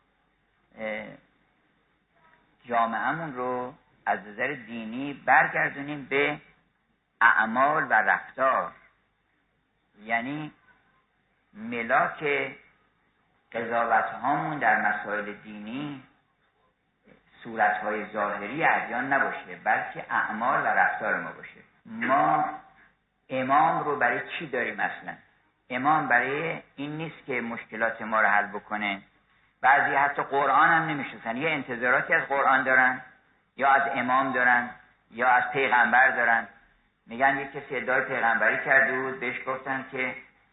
جامعهمون رو از نظر دینی برگردونیم به اعمال و رفتار. یعنی ملاک قضاوت هامون در مسائل دینی صورتهای ظاهری ادیان نباشه، بلکه اعمال و رفتار ما باشه. ما امام رو برای چی داریم اصلا؟ امام برای این نیست که مشکلات ما رو حل بکنه. بعضی حتی قرآن هم نمیشناسن، یه انتظاراتی از قرآن دارن یا از امام دارن یا از پیغمبر دارن. میگن یه کسی ادعای پیغمبری کرده بود، بهش گفتن که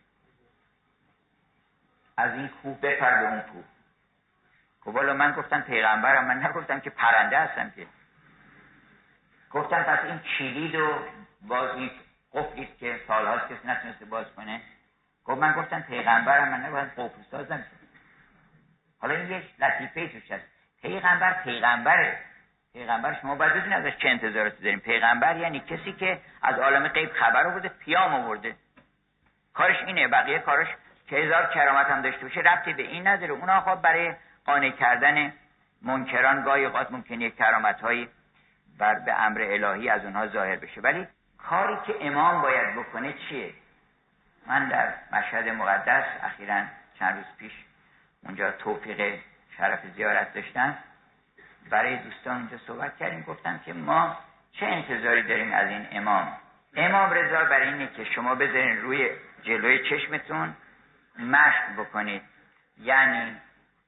از این کوه بپر به اون کوه. خب والا من گفتم پیغمبرم، من نگفتم که پرنده هستم که. گفتن پس این کلید و باز این قفلیست که سالهاست کسی نتونسته باز کنه. گفت من گفتم پیغمبرم، من نگفتم قفل سازم. حالا این یک لطیفه توش هست. پیغمبر پیغمبره. پیغمبر شما باید بدونید ازش چه انتظاراتی داریم. پیغمبر یعنی کسی که از عالم غیب خبر آورده، پیام آورده. کارش اینه، بقیه کارش که هزار کرامت هم داشته باشه ربطی به این نداره. اونا خب برای قانع کردن منکران گاهی اوقات ممکنه یک کرامت‌هایی بر به امر الهی از اونها ظاهر بشه، ولی کاری که امام باید بکنه چیه؟ من در مشهد مقدس اخیراً چند روز پیش اونجا توفیق شرف زیارت داشتم، برای دوستان اونجا صحبت کردیم. گفتم که ما چه انتظاری داریم از این امام؟ امام رضا برای اینه که شما بذارین روی جلوی چشمتون مشق بکنید، یعنی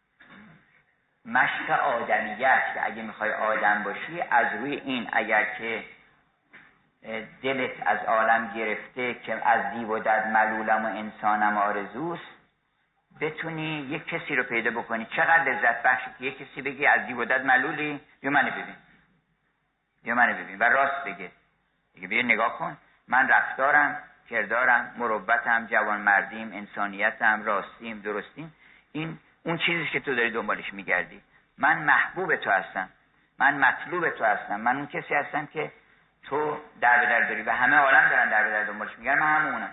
مشق آدمیت، که اگه میخوای آدم باشی از روی این، اگر که دلت از عالم گرفته که از دیو و دد ملولم و انسانم آرزوست، بتونی یک کسی رو پیدا بکنی. چقدر لذت بخشه که یک کسی بگی از دیو و دد ملولی، بیا منو ببین، بیا منو ببین و راست بگه. دیگه بیا نگاه کن، من رفتارم، کردارم، مروتم، جوان مردیم، انسانیتم، راستیم، درستیم، این اون چیزی که تو داری دنبالش میگردی. من محبوب تو هستم، من مطلوب تو هستم، من اون کسی هستم که تو در به در داری و همه عالم دارن در به در دنبالش میگن، من همونم.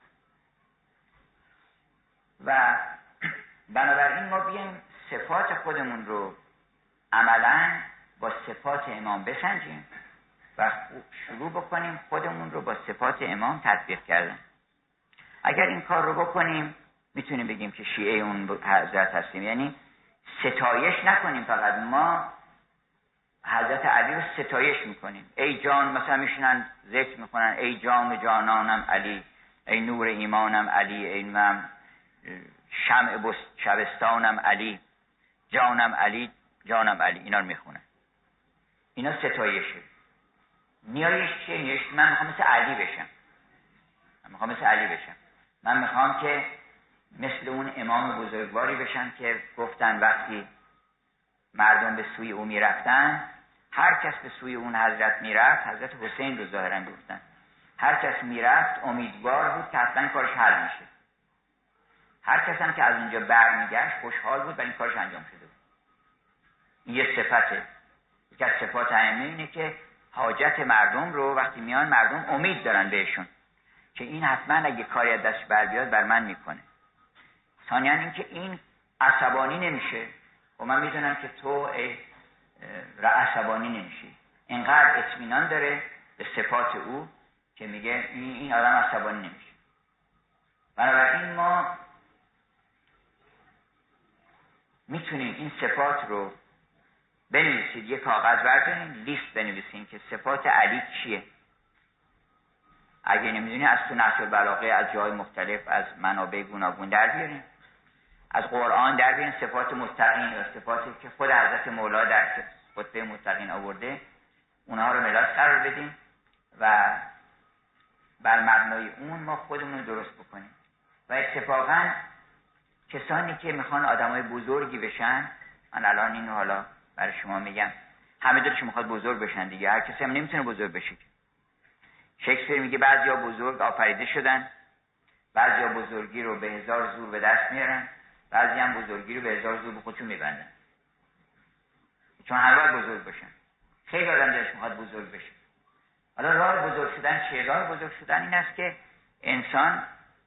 و بنابراین ما بیایم صفات خودمون رو عملاً با صفات امام بسنجیم و شروع بکنیم خودمون رو با صفات امام تطبیق کردن. اگر این کار رو بکنیم میتونیم بگیم که شیعه اون حضرت هستیم. یعنی ستایش نکنیم فقط، ما حضرت علی رو ستایش میکنیم. ای جان، مثلا میشنن ذکر میکنن ای جان جانانم علی، ای نور ایمانم علی، ای من شمع شبستانم علی، جانم علی جانم علی، اینا رو میخونن. اینا ستایشه. نیایش چیه؟ نیایش من میخوام مثل علی بشم، من میخوام مثل علی بشم، من میخوام که مثل اون امام بزرگواری بشم که گفتن وقتی مردم به سوی او میرفتن، هر کس به سوی اون حضرت میرفت، حضرت حسین رو ظاهرا گفتن، هر کس میرفت امیدوار بود که حتما کارش حل میشه. هر کس هم که از اونجا برمیگشت خوشحال بود برای این کارش انجام شده بود. این یه صفته. یکی از صفات ائمه اینه که حاجت مردم رو وقتی میان مردم امید دارن بهشون که این حتما اگه کاری از دستش بر بیاد بر من میکنه. ثانیاً اینکه این عصبانی نمیشه و من میدونم که تو ای عصبانی نمیشی، اینقدر اطمینان داره به صفات او که میگه این این آدم عصبانی نمیشه. بنابراین ما میتونیم این صفات رو بنویسید، یک کاغذ بردارین، لیست بنویسین که صفات علی چیه. اگه نمیدونی از تو نحو البلاغه، از جای مختلف، از منابع گوناگون در بیارین، از قرآن در بیارین صفات متقین یا صفاتی که خود حضرت مولا در خطبه متقین آورده، اونها رو ملاک قرار بدیم و بر مبنای اون ما خودمون رو درست بکنیم. و اتفاقاً کسانی که میخوان آدمای بزرگی بشن، من الان اینو حالا برای شما میگم، همه دلش میخواد بزرگ بشن دیگه، هر کسی هم نمیتونه بزرگ بشه. شکسپیر میگه بعضیا بزرگ آفریده شدن، بعضیا بزرگی رو به هزار زور به دست میارن، بعضی هم بزرگی رو به هزار زور به خودشون میبندن، چون هر وقت بزرگ بشن. خیلی آدم دلش میخواد بزرگ بشه. حالا راه بزرگ شدن چیه؟ راه بزرگ شدن این است که انسان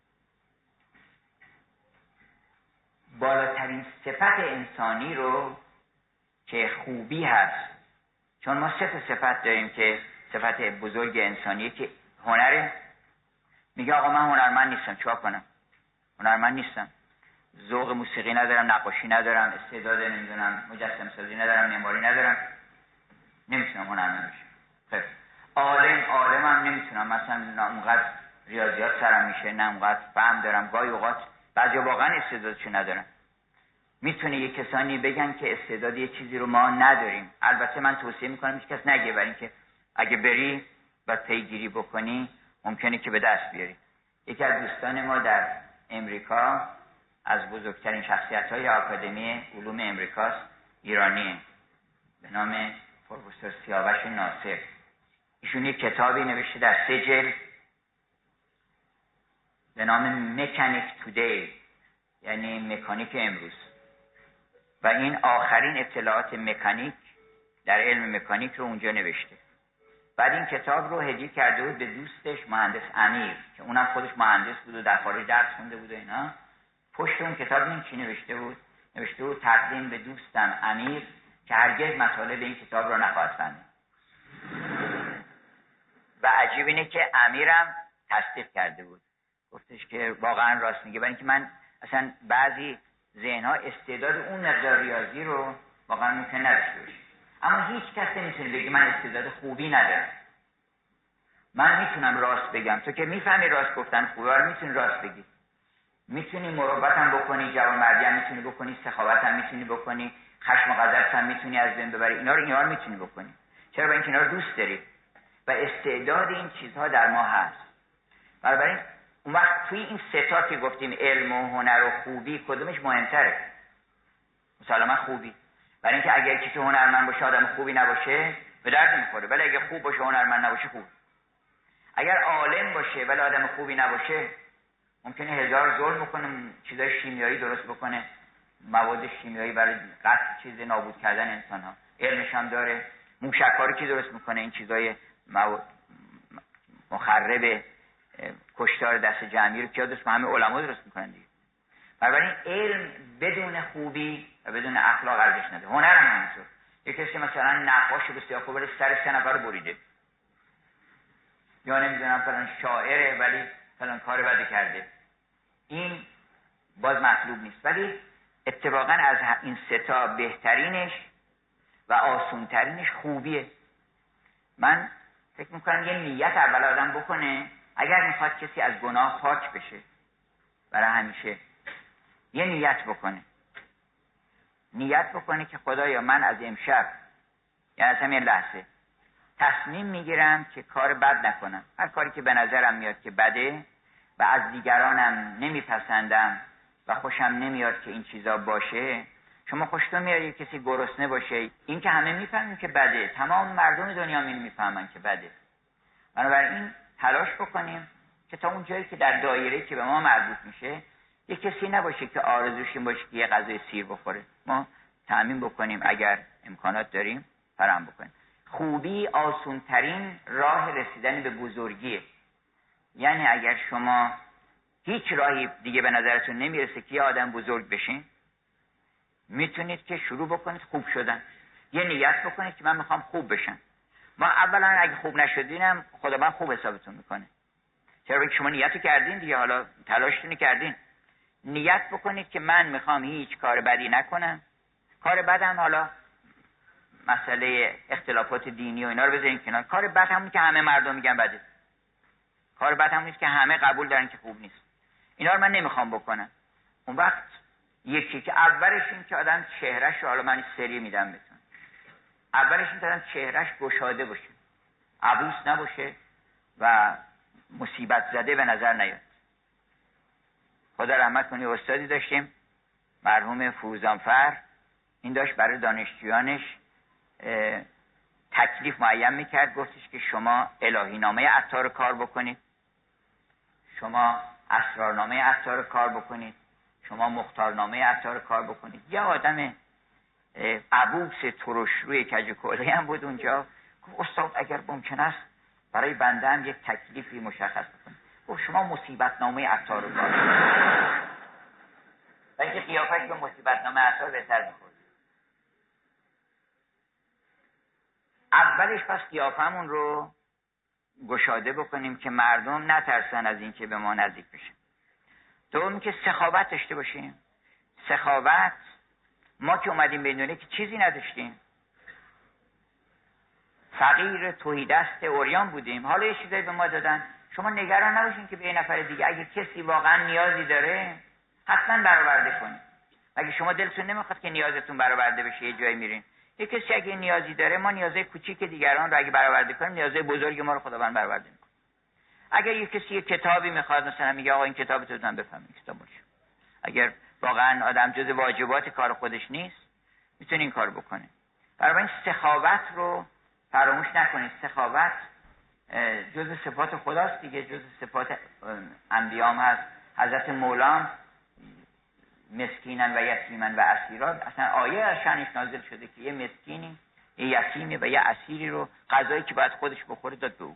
بالاترین صفت انسانی رو که خوبی هست، چون ما سه تا صفت داریم که صفت بزرگ انسانیه که هنره. میگه آقا من هنرمند نیستم، چیکار کنم؟ هنرمند نیستم، ذوق موسیقی ندارم، نقاشی ندارم، استعداد نمیدونم مجسمه سازی ندارم، معماری ندارم، نمیتونم هنرمند بشم. خب عالم عالمم نمیتونم، مثلا نه اونقدر ریاضیات سرم میشه، نه اونقدر فهم دارم، گاهی اوقات بعضیا واقعا استعدادشو ندارن. میتونه یه کسانی بگن که استعداد یه چیزی رو ما نداریم. البته من توصیه میکنم هیچ کس نگه، برای اینکه اگه بری و پیگیری بکنی ممکنه که به دست بیاری. یکی از دوستان ما در امریکا از بزرگترین شخصیت‌های آکادمی علوم امریکاست، ایرانیه، به نام پروفسور سیاوش ناصر. ایشون یک کتابی نوشته در سه جلد به نام مکانیک تودی، یعنی مکانیک امروز، و این آخرین اطلاعات مکانیک در علم مکانیک رو اونجا نوشته. بعد این کتاب رو هدیه کرده بود به دوستش مهندس امیر که اونم خودش مهندس بود و در خارج درس خونده بود و اینا. پشت اون کتاب این چی نوشته بود؟ نوشته بود تقدیم به دوستم امیر که هرگز مطالب این کتاب رو نخواهد فهمید. و عجیب اینه که امیرم تصدیق کرده بود، گفتش که واقعا راست میگه، برای اینکه من اصلا بعضی ذهن‌ها استعداد اون مقدار ریاضی رو واقعا ممکن نداشته باشه، اما هیچ کس نمیتونه بگه من استعداد خوبی ندارم. من میتونم راست بگم، تو که میفهمی راست گفتن خوبه رو میتونی راست بگی، میتونی مروت هم بکنی، جوانمردی هم میتونی بکنی، سخاوت هم میتونی بکنی، خشم و غضب هم میتونی از بین ببری، اینا رو اینا رو میتونی بکنی. چرا؟ برای اینکه اینا رو دوست داری و استعداد این چیزها در ما هست. بنابراین اون وقت توی این سه تا که گفتیم علم و هنر و خوبی کدومش مهمتره؟ مسلما خوبی. برای اینکه اگر کسی هنرمند باشه آدم خوبی نباشه به درد نمیخوره، ولی اگه خوب باشه هنرمند نباشه خوب. اگر عالم باشه ولی آدم خوبی نباشه ممکنه هزار ظلم بکنه، چیزای شیمیایی درست بکنه، مواد شیمیایی برای قتل چیز نابود کردن انسان ها، علمش هم داره، موشک‌ها رو کی درست میکنه، این چیزای مخرب کشتار دست جمعی رو که دوست همه علما درست میکنن دیگه. بنابراین علم بدون خوبی و بدون اخلاق ارزش نداره. هنر هم همینطور. یک کسی مثلا نقاش بسیار خوبه سر سه نفر بریده، یا نمیدونم فلان شاعره ولی فلان کار بدی کرده، این باز مطلوب نیست. ولی اتفاقا از این سه تا بهترینش و آسونترینش خوبیه. من فکر میکنم یه نیت اول آدم بکنه اگر میخواد کسی از گناه پاک بشه برای همیشه، یه نیت بکنه نیت بکنه که خدایا من از امشب، یعنی از همین لحظه تصمیم میگیرم که کار بد نکنم. هر کاری که به نظرم میاد که بده و از دیگرانم نمیپسندم و خوشم نمیاد که این چیزا باشه. شما خوشتون میاد یک کسی گرسنه باشه، این که همه میفهمن که بده، تمام مردم دنیا اینو میفهمن که بده. بنابراین تلاش بکنیم که تا اون جایی که در دایره که به ما مربوط میشه یک کسی نباشه که آرزوش این باشه که یه غذای سیر بخوره. ما تأمین بکنیم اگر امکانات داریم فراهم بکنیم. خوبی آسونترین راه رسیدن به بزرگیه. یعنی اگر شما هیچ راهی دیگه به نظرتون نمیرسه که یه آدم بزرگ بشین، میتونید که شروع بکنید خوب شدن. یه نیت بکنید که من میخوام خوب بشم. ما اولا اگه خوب نشدینم خدا من خوب حسابتون میکنه. چرا که شما نیتو کردین دیگه، حالا تلاشتون کردین. نیت بکنید که من میخوام هیچ کار بدی نکنم. کار بدم حالا مسئله اختلافات دینی و اینا رو بذارین کنار. کار بد همون که همه مردم میگن بده. کار بد همون نیست که همه قبول دارن که خوب نیست. اینا رو من نمیخوام بکنم. اون وقت یکی که اولش این که آدم چهرهش رو، حالا من سری میدم بهتون، اولش این که آدم چهرهش گشاده باشه، عبوس نباشه و مصیبت زده به نظر نیاد. خدا رحمت کنه استادی داشتیم مرحوم فروزانفر، این داشت برای دانشجویانش تکلیف معین میکرد. گفتش که شما الهی نامه عطار کار بکنید، شما اسرارنامه عطار کار بکنید، شما مختارنامه عطار کار بکنید. یه آدم عبوس ترش روی کج کوله هم بود اونجا. گفت استاد اگر ممکن است برای بنده هم یک تکلیفی مشخص بکنید. گفت شما مصیبت نامه عطار رو کار بکنید. و اینکه قیافش به مصیبت نامه عطار بهتر میخورد. اولش پس قیافمون رو گشاده بکنیم که مردم نترسن از این که به ما نزدیک بشن. دوم که سخاوت داشته باشیم. سخاوت، ما که اومدیم به دنیا که چیزی نداشتیم، فقیر تهیدست عریان بودیم، حالا یه چیزایی به ما دادن. شما نگران نباشین که به یه نفر دیگه اگه کسی واقعا نیازی داره حتما برآورده کنید. اگه شما دلتون نمیخواد که نیازتون برآورده بشه یه جایی میرین، یه کسی اگه نیازی داره، ما نیازهای کوچیک دیگران رو اگه برآورده کنیم نیازهای بزرگ ما رو خداوند برآورده میکنه. اگر یه کسی یه کتابی میخواد، مثلا میگه آقا این کتابتو بدم بفهمم کتاب باشه، اگر واقعا آدم جز واجبات کار خودش نیست میتونه این کار بکنه. برای این سخاوت رو فراموش نکنید. سخاوت جز صفات خداست دیگه، جز صفات انبیاء هست. حضرت مولانا مسکینن و یتیمن و اسیرا، اصلا آیه از شأنش نازل شده که یه مسکینی، یه یتیمی و یه اسیری رو غذایی که باید خودش بخوره داد به او.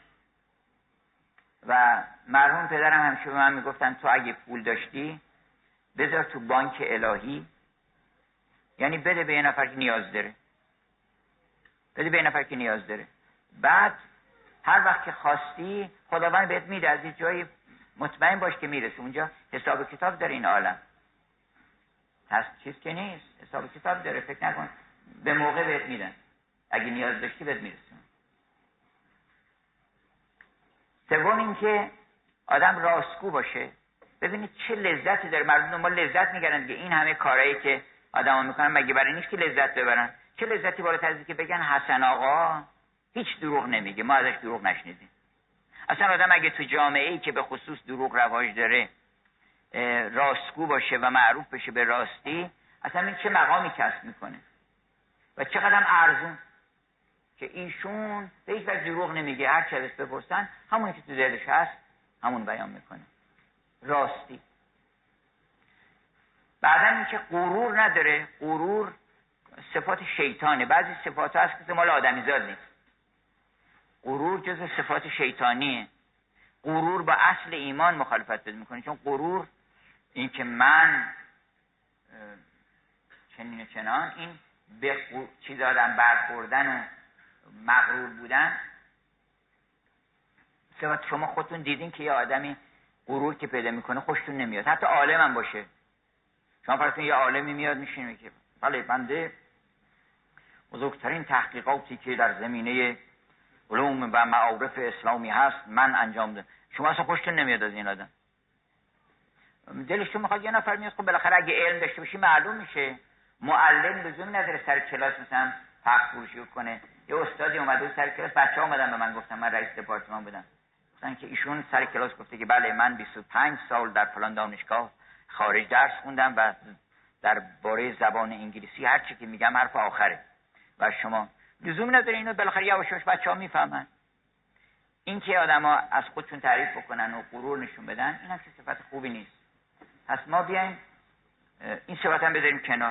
و مرحوم پدرم همیشه به من میگفتن تو اگه پول داشتی بذار تو بانک الهی، یعنی بده به یه نفر که نیاز داره، بده به یه نفر که نیاز داره، بعد هر وقت که خواستی خداوند بهت میده. از یه جایی مطمئن باش که میرسه. اونجا حساب کتاب داره این عالم، هست چیز که نیست، حساب کتاب داره. فکر نکن، به موقع بهت میدن، اگه نیاز داشتی بهت میرسه. سوم این که آدم راستگو باشه. ببینید چه لذتی داره. مردم ما لذت میگیرن که این همه کارهایی که آدما میکنن مگه برای نیست که لذت ببرن؟ چه لذتی بالاتر از که بگن حسن آقا هیچ دروغ نمیگه، ما ازش دروغ نشنیدیم. اصلا آدم اگه تو جامعه‌ای که به خصوص دروغ رواج داره راستگو باشه و معروف بشه به راستی، اصلا این چه مقامی کسب میکنه و چقدر ارزون که ایشون به هیچ وجه دروغ نمیگه. هر چی ازش بپرسن همون که تو دلش هست همون بیان میکنه. راستی. بعدن این که غرور نداره. غرور صفات شیطانه. بعضی صفات هست که مال آدمیزاد نیست. غرور جز صفات شیطانیه. غرور با اصل ایمان مخالفت پیدا میکنه، چون غرور این که من چنین و چنان، این به چیز آدم برخوردن و مغرور بودن. صفات شما خودتون دیدین که یه آدمی غرور که پیدا میکنه خوشتون نمیاد، حتی عالم هم باشه. شما فرض یه عالمی میاد میشینه که بله بنده بزرگترین تحقیقاتی که در زمینه علوم و معارف اسلامی هست من انجام دادم، شما اصلا خوشتون نمیاد از این آدم. دلشون میخواد یه نفر میاد، خب بالاخره اگه علم داشته باشی معلوم میشه. معلم لزومی نداره سر کلاس مثلا فقط فروشی کنه. یه استادی اومده سر کلاس، بچه‌ها اومدن به من گفتن، من رئیس دپارتمان بودم، گفتن که ایشون سر کلاس گفته که بله من بیست و پنج سال در فلان دانشگاه خارج درس خوندم و در باره زبان انگلیسی هر چی که میگم حرف آخره و شما لزوم نداره اینو، بالاخره یواش یواش بچه‌ها میفهمن. این که آدما از خودشون تعریف بکنن و غرور نشون بدن، این هم که صفت خوبی نیست. پس ما بیایم این صفت هم بذاریم کنار،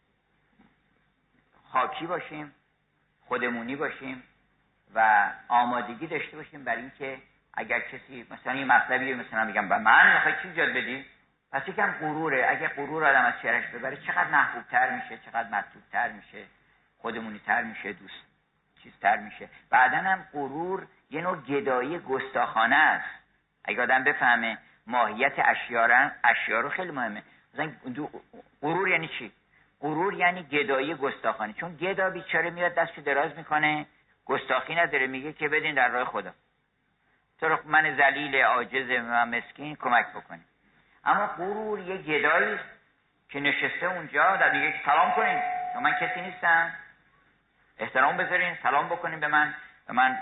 خاکی باشیم، خودمونی باشیم و آمادگی داشته باشیم برای اینکه اگر کسی مثلا یه مطلبی مثلا میگم به من میخوای چی ایجاد بدی، پس یکم غروره. اگه غرور آدم از چهرش ببره چقدر محبوب‌تر میشه، چقدر مطلوب‌تر میشه، خودمونی‌تر میشه، دوست چیزتر میشه. بعداً هم غرور یه نوع گدایی گستاخانه است. اگه آدم بفهمه ماهیت اشیاء اشیاء رو خیلی مهمه. مثلا غرور یعنی چی؟ غرور یعنی گدایی گستاخانه. چون گدا بیچاره میاد دستشو دراز میکنه، گستاخی نداره، میگه که بدین در راه خدا، تو من ذلیل عاجز و مسکین کمک بکنی. اما غرور یه گدایی است که نشسته اونجا و میگه سلام کنین، من کسی نیستم، احترام بذارین، سلام بکنین به من، به من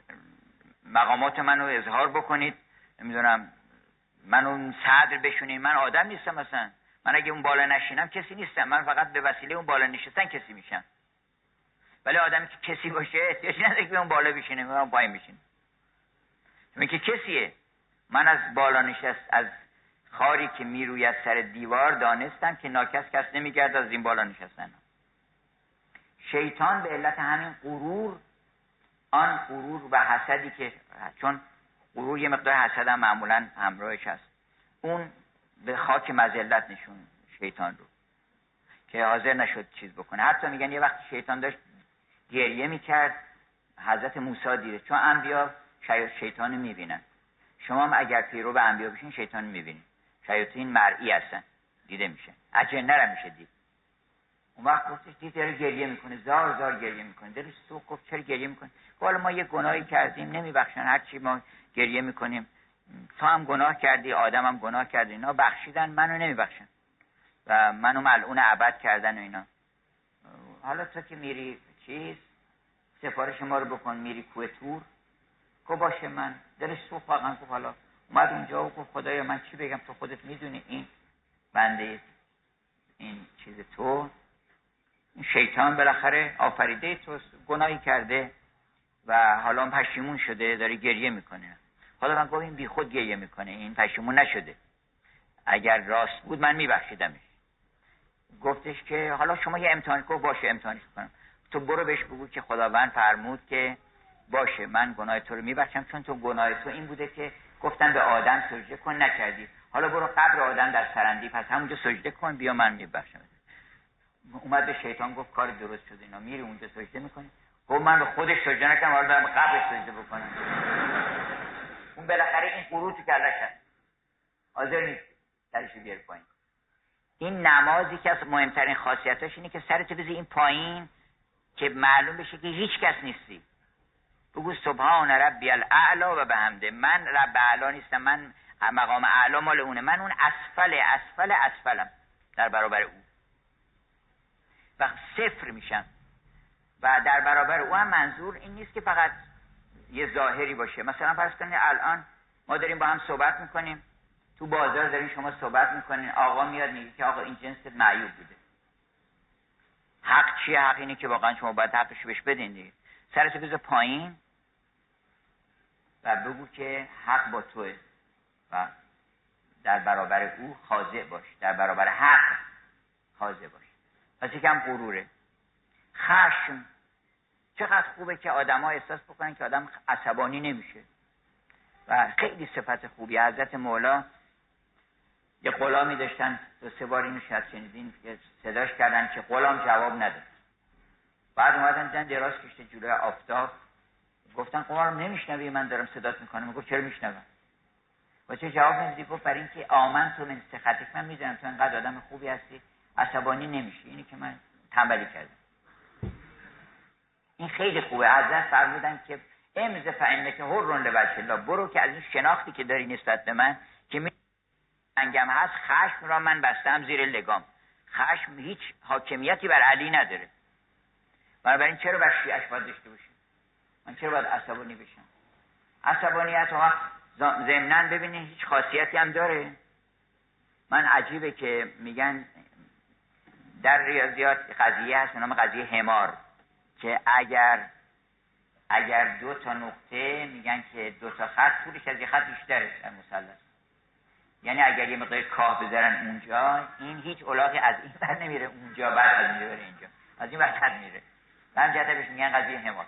مقامات منو اظهار بکنید، نمیدونم منو صدر بشونین، من آدم نیستم مثلا، من اگه اون بالا نشینم کسی نیستم، من فقط به وسیله اون بالا نشستن کسی میشم. ولی آدمی که کسی باشه احتیاجی نداره که به اون بالا بشینه، من پایین بشینم. چون که کسیه. من از بالا نشست، از خاری که میروی از سر دیوار دانستم که ناکس کس نمیگرد از این بالا نشستن. شیطان به علت همین غرور، آن غرور و حسدی که، چون غرور یه مقدار حسد هم معمولا همراهش هست، اون به خاک مذلت نشون شیطان رو که حاضر نشد چیز بکنه. حتی میگن یه وقت شیطان داشت گریه میکرد، حضرت موسی دیره، چون انبیا شیطان میبینن. شما هم اگر پیرو به انبیا بشین شیطان میبینید. شیاطین مرئی هستن، دیده میشه، اجنه را میشه دید. اون وقت گفتش دید داره گریه میکنه، زار زار گریه میکنه، دلش سوخت. گفت چرا گریه میکنه؟ حالا ما یه گناهی کردیم نمیبخشن، هر چی ما گریه میکنیم، تو هم گناه کردی، آدم هم گناه کردی، اینا بخشیدن، منو نمیبخشن و منو ملعون ابد کردن و اینا. حالا تو که میری چیز سفارش ما رو بکن، میری کوه طور، گفت باشه. من دلش سوخت واقعا. گفت حالا اومد اونجا و گفت خدایا من چی بگم، تو خودت میدونی این بنده این چیز تو، این شیطان بالاخره آفریده تو، گناهی کرده و حالا پشیمون شده، داره گریه میکنه. حالا من گفت این بی خود گریه میکنه، این پشیمون نشده، اگر راست بود من میبخشیدمش. گفتش که حالا شما یه امتحان کن. باشه امتحانش کنم. تو برو بهش بگو که خداوند فرمود که باشه من گناه تو رو میبخشم، چون تو گناه تو این بوده که گفتن به آدم سجده کن نکردی، حالا برو قبر آدم در سرندی، پس همونجا سجده کن، بیا من میبخشم. اومد به شیطان گفت کار درست شد، اینا میری اونجا سجده میکنی. گفت من به خودش سجده نکنم، حالا برم قبرش سجده بکنم. اون بالاخره این غرور تو کلش هست، حاضر نیست سرش بیاره پایین. این نمازی که از مهمترین خاصیتاش اینه که سرت بذاری این پایین که معلوم بشه که هیچ کس نیستی. بگو سبحان ربی الاعلی و بحمده، من رب اعلی نیستم، من مقام اعلی مال اونه، من اون اسفل اسفل اسفلم در برابر او و صفر میشم. و در برابر او هم منظور این نیست که فقط یه ظاهری باشه. مثلا فرض کنید الان ما داریم با هم صحبت میکنیم، تو بازار داریم شما صحبت میکنین، آقا میاد میگه که آقا این جنست معیوب بوده. حق چیه؟ حق اینه که واقعا شما باید حقش بهش بدین دیگه. سرتو بذار پایین و بگو که حق با توه و در برابر او خاضع باش، در برابر حق خاضع باش. پس یکم غروره. خشم چقدر خوبه که آدم‌ها احساس بکنن که آدم عصبانی نمیشه و خیلی صفت خوبی. حضرت مولا یه غلامی داشتن، دو سه بار اینو شاید شنیدین که صداش کردن که غلام جواب نداد. بعد اومدن دیدن دراز کشته جلوی آفتاب، گفتن غلام نمیشنوی من دارم صدات میکنم؟ گفت چرا میشنوم؟ و چه جواب نمیدی؟ گفت برای اینکه آمن تو من سخطک، من میدونم تو انقدر آدم خوبی هستی عصبانی نمیشی، اینی که من تنبلی کردم. این خیلی خوبه. حضرت فرمودن که امز فانک حر لوجه الله، برو که از این شناختی که داری نسبت به من که می انگم هست، خشم را من بستم زیر لگام. خشم هیچ حاکمیتی بر علی نداره، بنابراین چرا بر شیعش باید داشته باشیم؟ من چرا باید عصبانی بشم؟ عصبانیت ها ضمناً ببینید هیچ خاصیتی هم داره. من عجیبه که میگن در ریاضیات قضیه هست به نام قضیه همار که اگر اگر دو تا نقطه میگن که دو تا خط طولش از یه خط بیشتره در مثلث، یعنی اگر یه مقدار کاه بذارن اونجا، این هیچ الاغی از این بر نمیره اونجا، بعد از اینجا بره اینجا، از این بر میره. من جدا بهش میگن قضیه همار.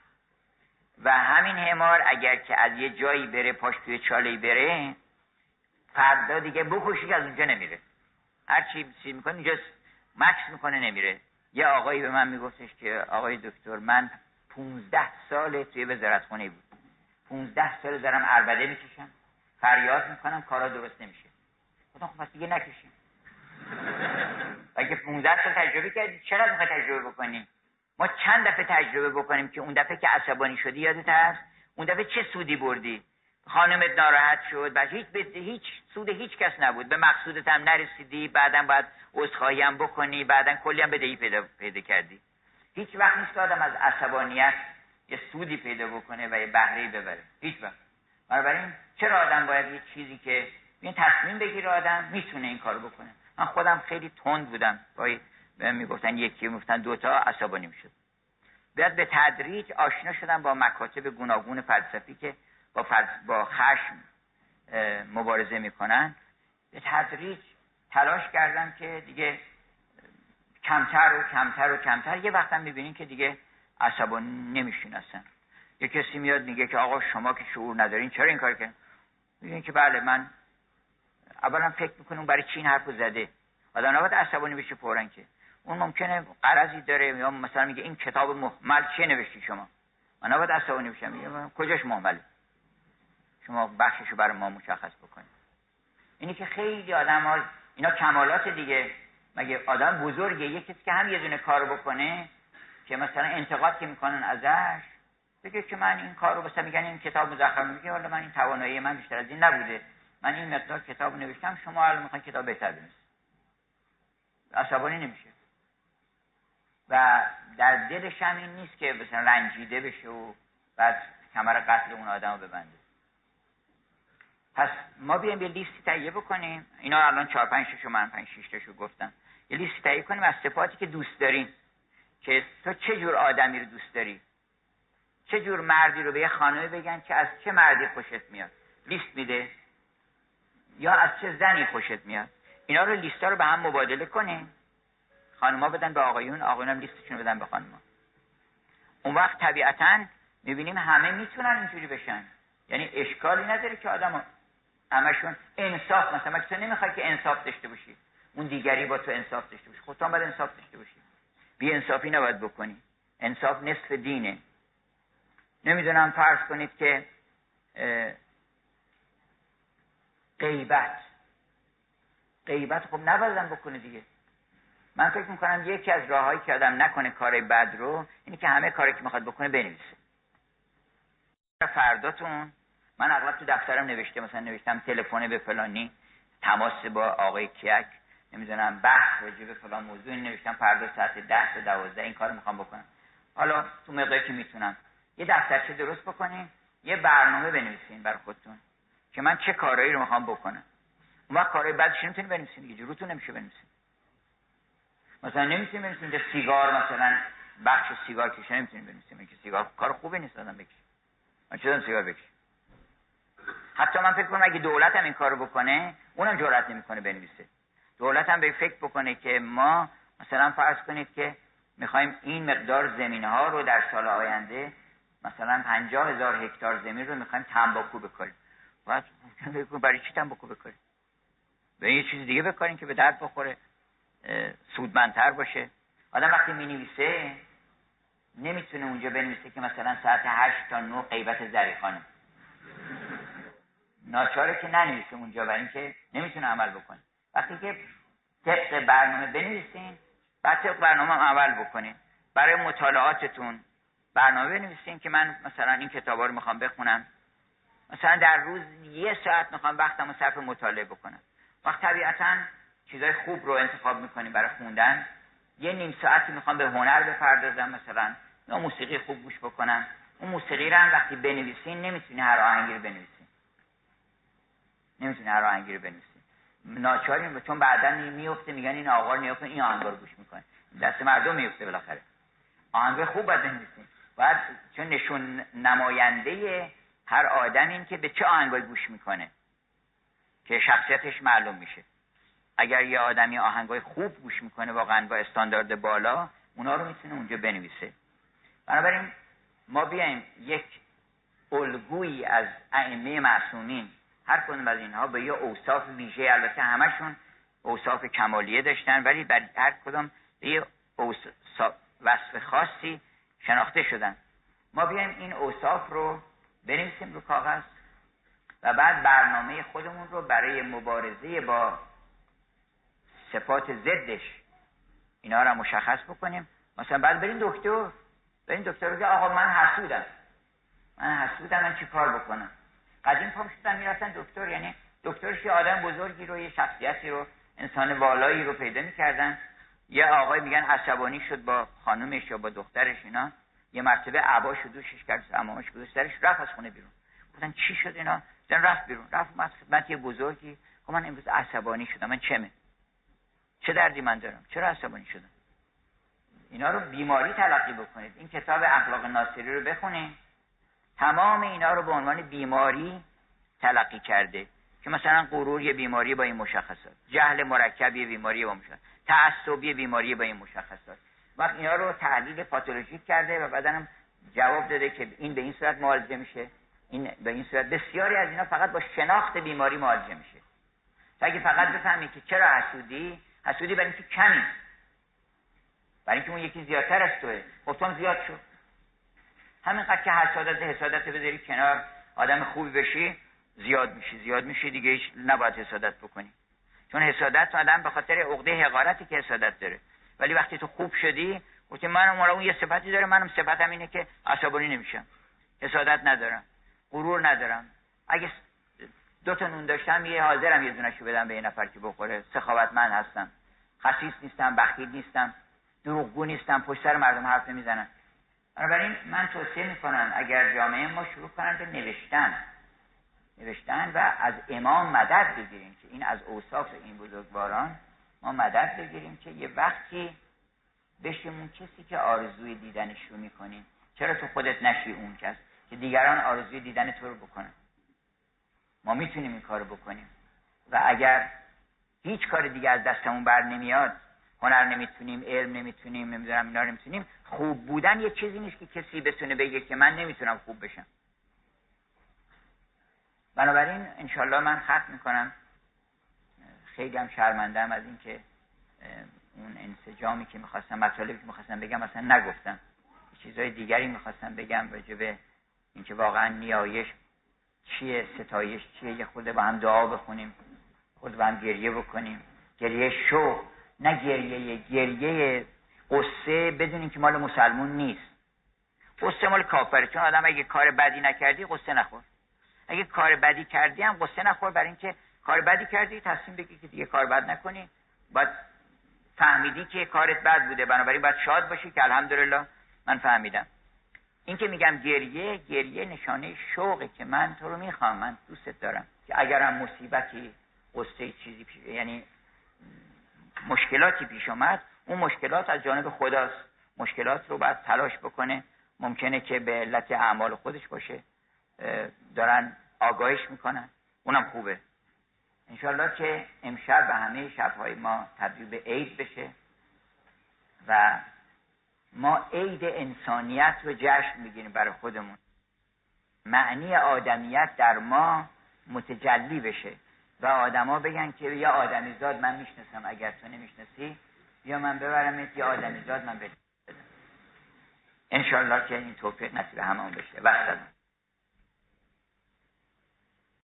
و همین همار اگر که از یه جایی بره پاش توی چاله‌ای بره، فردا دیگه بکشی از اونجا نمیره، هر چی سی میکنه اینجا مکس میکنه نمیره. یه آقایی به من میگفتش که آقای دکتر من پونزده سال توی وزارتخونه بود، پونزده سال دارم عربده میکشم، فریاد میکنم، کارا درست نمیشه. گفتم خب پس دیگه نکشیم. اگه پونزده سال تجربه کردی چرا میخوای تجربه بکنی؟ ما چند دفعه تجربه بکنیم که اون دفعه که عصبانی شدی یادت هست؟ اون دفعه چه سودی بردی؟ خانمت ناراحت شد، بعد هیچ به هیچ سود هیچ کس نبود، به مقصودت هم نرسیدی، بعداً باید عذرخواهی هم بکنی، بعداً کلی هم بدهی پیدا پیدا کردی. هیچ وقت نیست آدم از عصبانیت یه سودی پیدا بکنه و یه بهره‌ای ببره، هیچ وقت. بنابراین چرا آدم باید یه چیزی که این تصمیم بگیره آدم میتونه این کارو بکنه؟ من خودم خیلی تند بودم، وای بهم میگفتن یکی، میگفتن دو تا، عصبانی میشد. بعد به تدریج آشنا شدم با مکاتب گوناگون فلسفی که با فلس... با خشم مبارزه میکنن. به تدریج تلاش کردم که دیگه کمتر و کمتر و کمتر. یه وقت هم میبینین که دیگه عصبانی نمیشین اصلا. یه کسی میاد میگه که آقا شما که شعور ندارین چرا این کار کردین؟ میگین که بله من اولا فکر میکنم برای چی این حرفو زده. آدم نباید عصبانی بشه فوراً، که اون ممکنه غرضی داره، یا مثلا میگه این کتاب مهمل چه نوشتی شما؟ من نباید عصبانی بشم، میگم کجاش مهمله؟ شما بخششو برای ما مشخص بکنید. اینی که خیلی آدم‌ها اینا کمالات دیگه. مگه آدم بزرگه یه کسی که هم یه دونه کارو بکنه که مثلا انتقاد که میکنن ازش بگه که من این کارو مثلا میگن این کتاب مزخرف، میگه والا من این توانایی من بیشتر از این نبوده، من این مقدار کتاب نوشتم، شما الان میخواین کتاب بهتر بنویسید. عصبانی نمیشه و در دلش هم این نیست که مثلا رنجیده بشه و بعد کمر قتل اون آدمو ببنده. پس ما بیایم یه لیستی تهیه بکنیم. اینا الان چهار پنج تاشو من پنج شش تاشو گفتم. یه لیستی تهیه کنیم از صفاتی که دوست دارین، که تو چه جور آدمی رو دوست داری، چه جور مردی رو. به یه خانمی بگن که از چه مردی خوشت میاد، لیست میده، یا از چه زنی خوشت میاد. اینا رو لیستا رو به هم مبادله کنیم، خانم‌ها بدن به آقایون، آقایون هم لیستشون رو بدن به خانم‌ها. اون وقت طبیعتاً می‌بینیم همه میتونن اینجوری بشن. یعنی اشکالی نداره که آدم همشون انصاف، مثلا تو نمیخوای که انصاف داشته باشی، اون دیگری با تو انصاف داشته باشه، خودت هم باید انصاف داشته باشی. بی انصافی نباید بکنی. انصاف نصف دینه. نمیدونم فرض کنید که غیبت غیبت خب نبایدم بکنه دیگه. من فکر میکنم یکی از راههایی که آدم نکنه کار بد رو اینه که همه کاری که میخواد بکنه بنویسه. فرداتون من اغلب تو دفترم نوشته، مثلا نوشتم تلفن به فلانی، تماس با آقای کیک، نمیدونم بحث راجع به فلان موضوع، نوشتم فردا ساعت ده تا دوازده این کارو میخوام بکنم. حالا تو مقداری که میتونم یه دفترچه درست بکنین، یه برنامه بنویسین برای خودتون که من چه کارهایی رو میخوام بکنم. اون وقت کارهای بعدش نمیتونین بنویسین دیگه، روتون نمیشه بنویسین. مثلا نمیتونین بنویسین که سیگار، مثلا بخش سیگار کشیدن نمیتونین بنویسین که سیگار کار خوبی نیست آدم بکشه. من چطور سیگار بکشه؟ حتی من فکر کنم اگه دولت هم این کارو بکنه اونم جرئت نمیکنه بنویسه. دولت هم به فکر بکنه که ما مثلا فرض کنید که میخوایم این مقدار زمین ها رو در سال آینده مثلا پنجاه هزار هکتار زمین رو میخوایم تنباکو بکنیم. بعد برای چی تنباکو بکنیم؟ به یه چیز دیگه بکنیم که به درد بخوره، سودمندتر باشه. آدم وقتی مینویسه نمیتونه اونجا بنویسه که مثلا ساعت هشت تا نه غیبت زریخانه، ناچاره که ننویسه اونجا، برای اینکه نمیتونه عمل بکنه. وقتی که طبق برنامه بنویسین، بعد طبق برنامه عمل بکنین. برای مطالعاتتون برنامه بنویسین که من مثلا این کتابا رو میخوام بخونم، مثلا در روز یه ساعت میخوام وقتمو صرف مطالعه بکنم. وقت طبیعتاً چیزای خوب رو انتخاب میکنیم برای خوندن. یه نیم ساعتی میخوام به هنر بپردازم، مثلا یا موسیقی خوب گوش بکنم. اون موسیقی رو هم وقتی بنویسین نمیتونی هر آهنگی رو بنویسین، نمیتونی هر آهنگی رو بنویسین، ناچارین، چون بعداً میفته میگن این آقا رو نگاه کن این آهنگ رو گوش میکنه، دست مردم میفته بالاخره. آهنگ خوب باید بنویسین، باید، چون نشون نماینده هر آدم این که به چه آهنگایی گوش میکنه که شخصیتش معلوم میشه. اگر یه آدمی آهنگای خوب گوش میکنه واقعا با استاندارد بالا، اونا رو میتونه اونجا بنویسه. بنابراین ما بیایم یک الگویی از ائمه معصومین، هر کدوم از اینها به یه اوصاف ویژه، البته همشون اوصاف کمالیه داشتن، ولی بر هر کدوم به یه وصف خاصی شناخته شدن. ما بیایم این اوصاف رو بنویسیم رو کاغذ و بعد برنامه خودمون رو برای مبارزه با صفات ضدش اینا رو مشخص بکنیم. مثلا بعد بریم دکتر، بریم دکتر رو که آقا من حسودم، من حسودم، من چی کار بکنم؟ قدیم پا شدن میرفتن دکتر، یعنی دکترش یه آدم بزرگی رو، یه شخصیتی رو، انسان والایی رو پیدا میکردن. یه آقای میگن عصبانی شد با خانومش یا با دخترش، اینا یه مرتبه عباشو دوشش کرد، امامش گذاشت سرش، رفت از خونه بیرون. گفتن چی شد اینا؟ زن رفت بیرون، رفت من خدمت یه بزرگی، گفت من امروز عصبانی شدم، من چمه؟ چه دردی من دارم؟ چرا عصبانی شدم؟ اینا رو بیماری تلقی بکنید. این کتاب اخلاق ناصری رو بخونید، تمام اینا رو به عنوان بیماری تلقی کرده که مثلا غرور یه بیماری با این مشخصات، جهل مرکب یه بیماری با مشخصات، تعصب یه بیماری با این مشخصات. وقت اینا رو تحلیل پاتولوژیک کرده و بعدن جواب داده که این به این صورت معالجه میشه، این به این صورت. بسیاری از اینا فقط با شناخت بیماری معالجه میشه. اگه فقط بفهمی که چرا حسودی، حسودی برای اینکه کمی، برای اینکه اون یکی زیادتر از توئه، خودتون زیاد شد. همینقدر که حسادت حسادت بذاری کنار، آدم خوبی بشی، زیاد میشی زیاد میشی دیگه، هیچ نباید حسادت بکنی. چون حسادت آدم به خاطر عقده حقارتی که حسادت داره. ولی وقتی تو خوب شدی، گفتی منم مرا اون یه صفتی داره، منم صفتم اینه که عصبانی نمیشم، حسادت ندارم، غرور ندارم. اگه دو تا نون داشتم یه حاضرم یه دونه‌شو بدم به یه نفر که بخوره. سخاوتمند هستم، خسیس نیستم، بخیل نیستم، دروغگو نیستم، پشت سر مردم حرف نمیزنم. بنابراین من توصیه میکنم اگر جامعه ما شروع کنن به نوشتن نوشتن و از امام مدد بگیریم که این از اوصاف این بزرگواران ما مدد بگیریم که یه وقتی بشیم اون کسی که آرزوی دیدنش رو میکنیم. چرا تو خودت نشی اون کس که دیگران آرزوی دیدن تو رو بکنن؟ ما میتونیم این کارو بکنیم و اگر هیچ کار دیگه از دستمون بر نمیاد، هنر نمیتونیم، علم نمیتونیم، نمیدونم اینا نمیتونیم، خوب بودن یه چیزی نیست که کسی بتونه بگه که من نمیتونم خوب بشم. بنابراین انشالله من ختم میکنم. خیلی هم شرمندم از این که اون انسجامی که میخواستم، مطالبی که میخواستم بگم مثلا نگفتم، چیزهای دیگری میخواستم بگم راجع به این که واقعا نیایش چیه، ستایش چیه، یه خود با هم دعا بخونیم، خود با هم گریه بکنیم، گریه شوق، نه گریه گریه قصه بدون اینکه مال مسلمون نیست. قصه مال کافره، چون آدم اگه کار بدی نکردی قصه نخور، اگه کار بدی کردی هم قصه نخور، برای اینکه کار بدی کردی تصمیم بگی که دیگه کار بد نکنی. باید فهمیدی که کارت بد بوده، بنابراین باید شاد باشی که الحمدلله من فهمیدم. این که میگم گریه گریه نشانه شوقه که من تو رو میخوام، من دوستت دارم، که اگرم مصیبتی، قصه چیزی پیش، یعنی مشکلاتی پیش اومد، اون مشکلات از جانب خداست. مشکلات رو باید تلاش بکنه، ممکنه که به علت اعمال خودش باشه، دارن آگاهش میکنن، اونم خوبه. انشالله که امشب و همه شبهای ما تبدیل به عید بشه و ما عید انسانیت رو جشن میگیریم برای خودمون، معنی آدمیت در ما متجلی بشه و آدما بگن که یه آدمیزاد من میشناسم، اگر تو نمیشناسی بیا من ببرمت یه آدمیزاد من بدم. انشالله که این توفیق نصیب همون بشه. و السلام.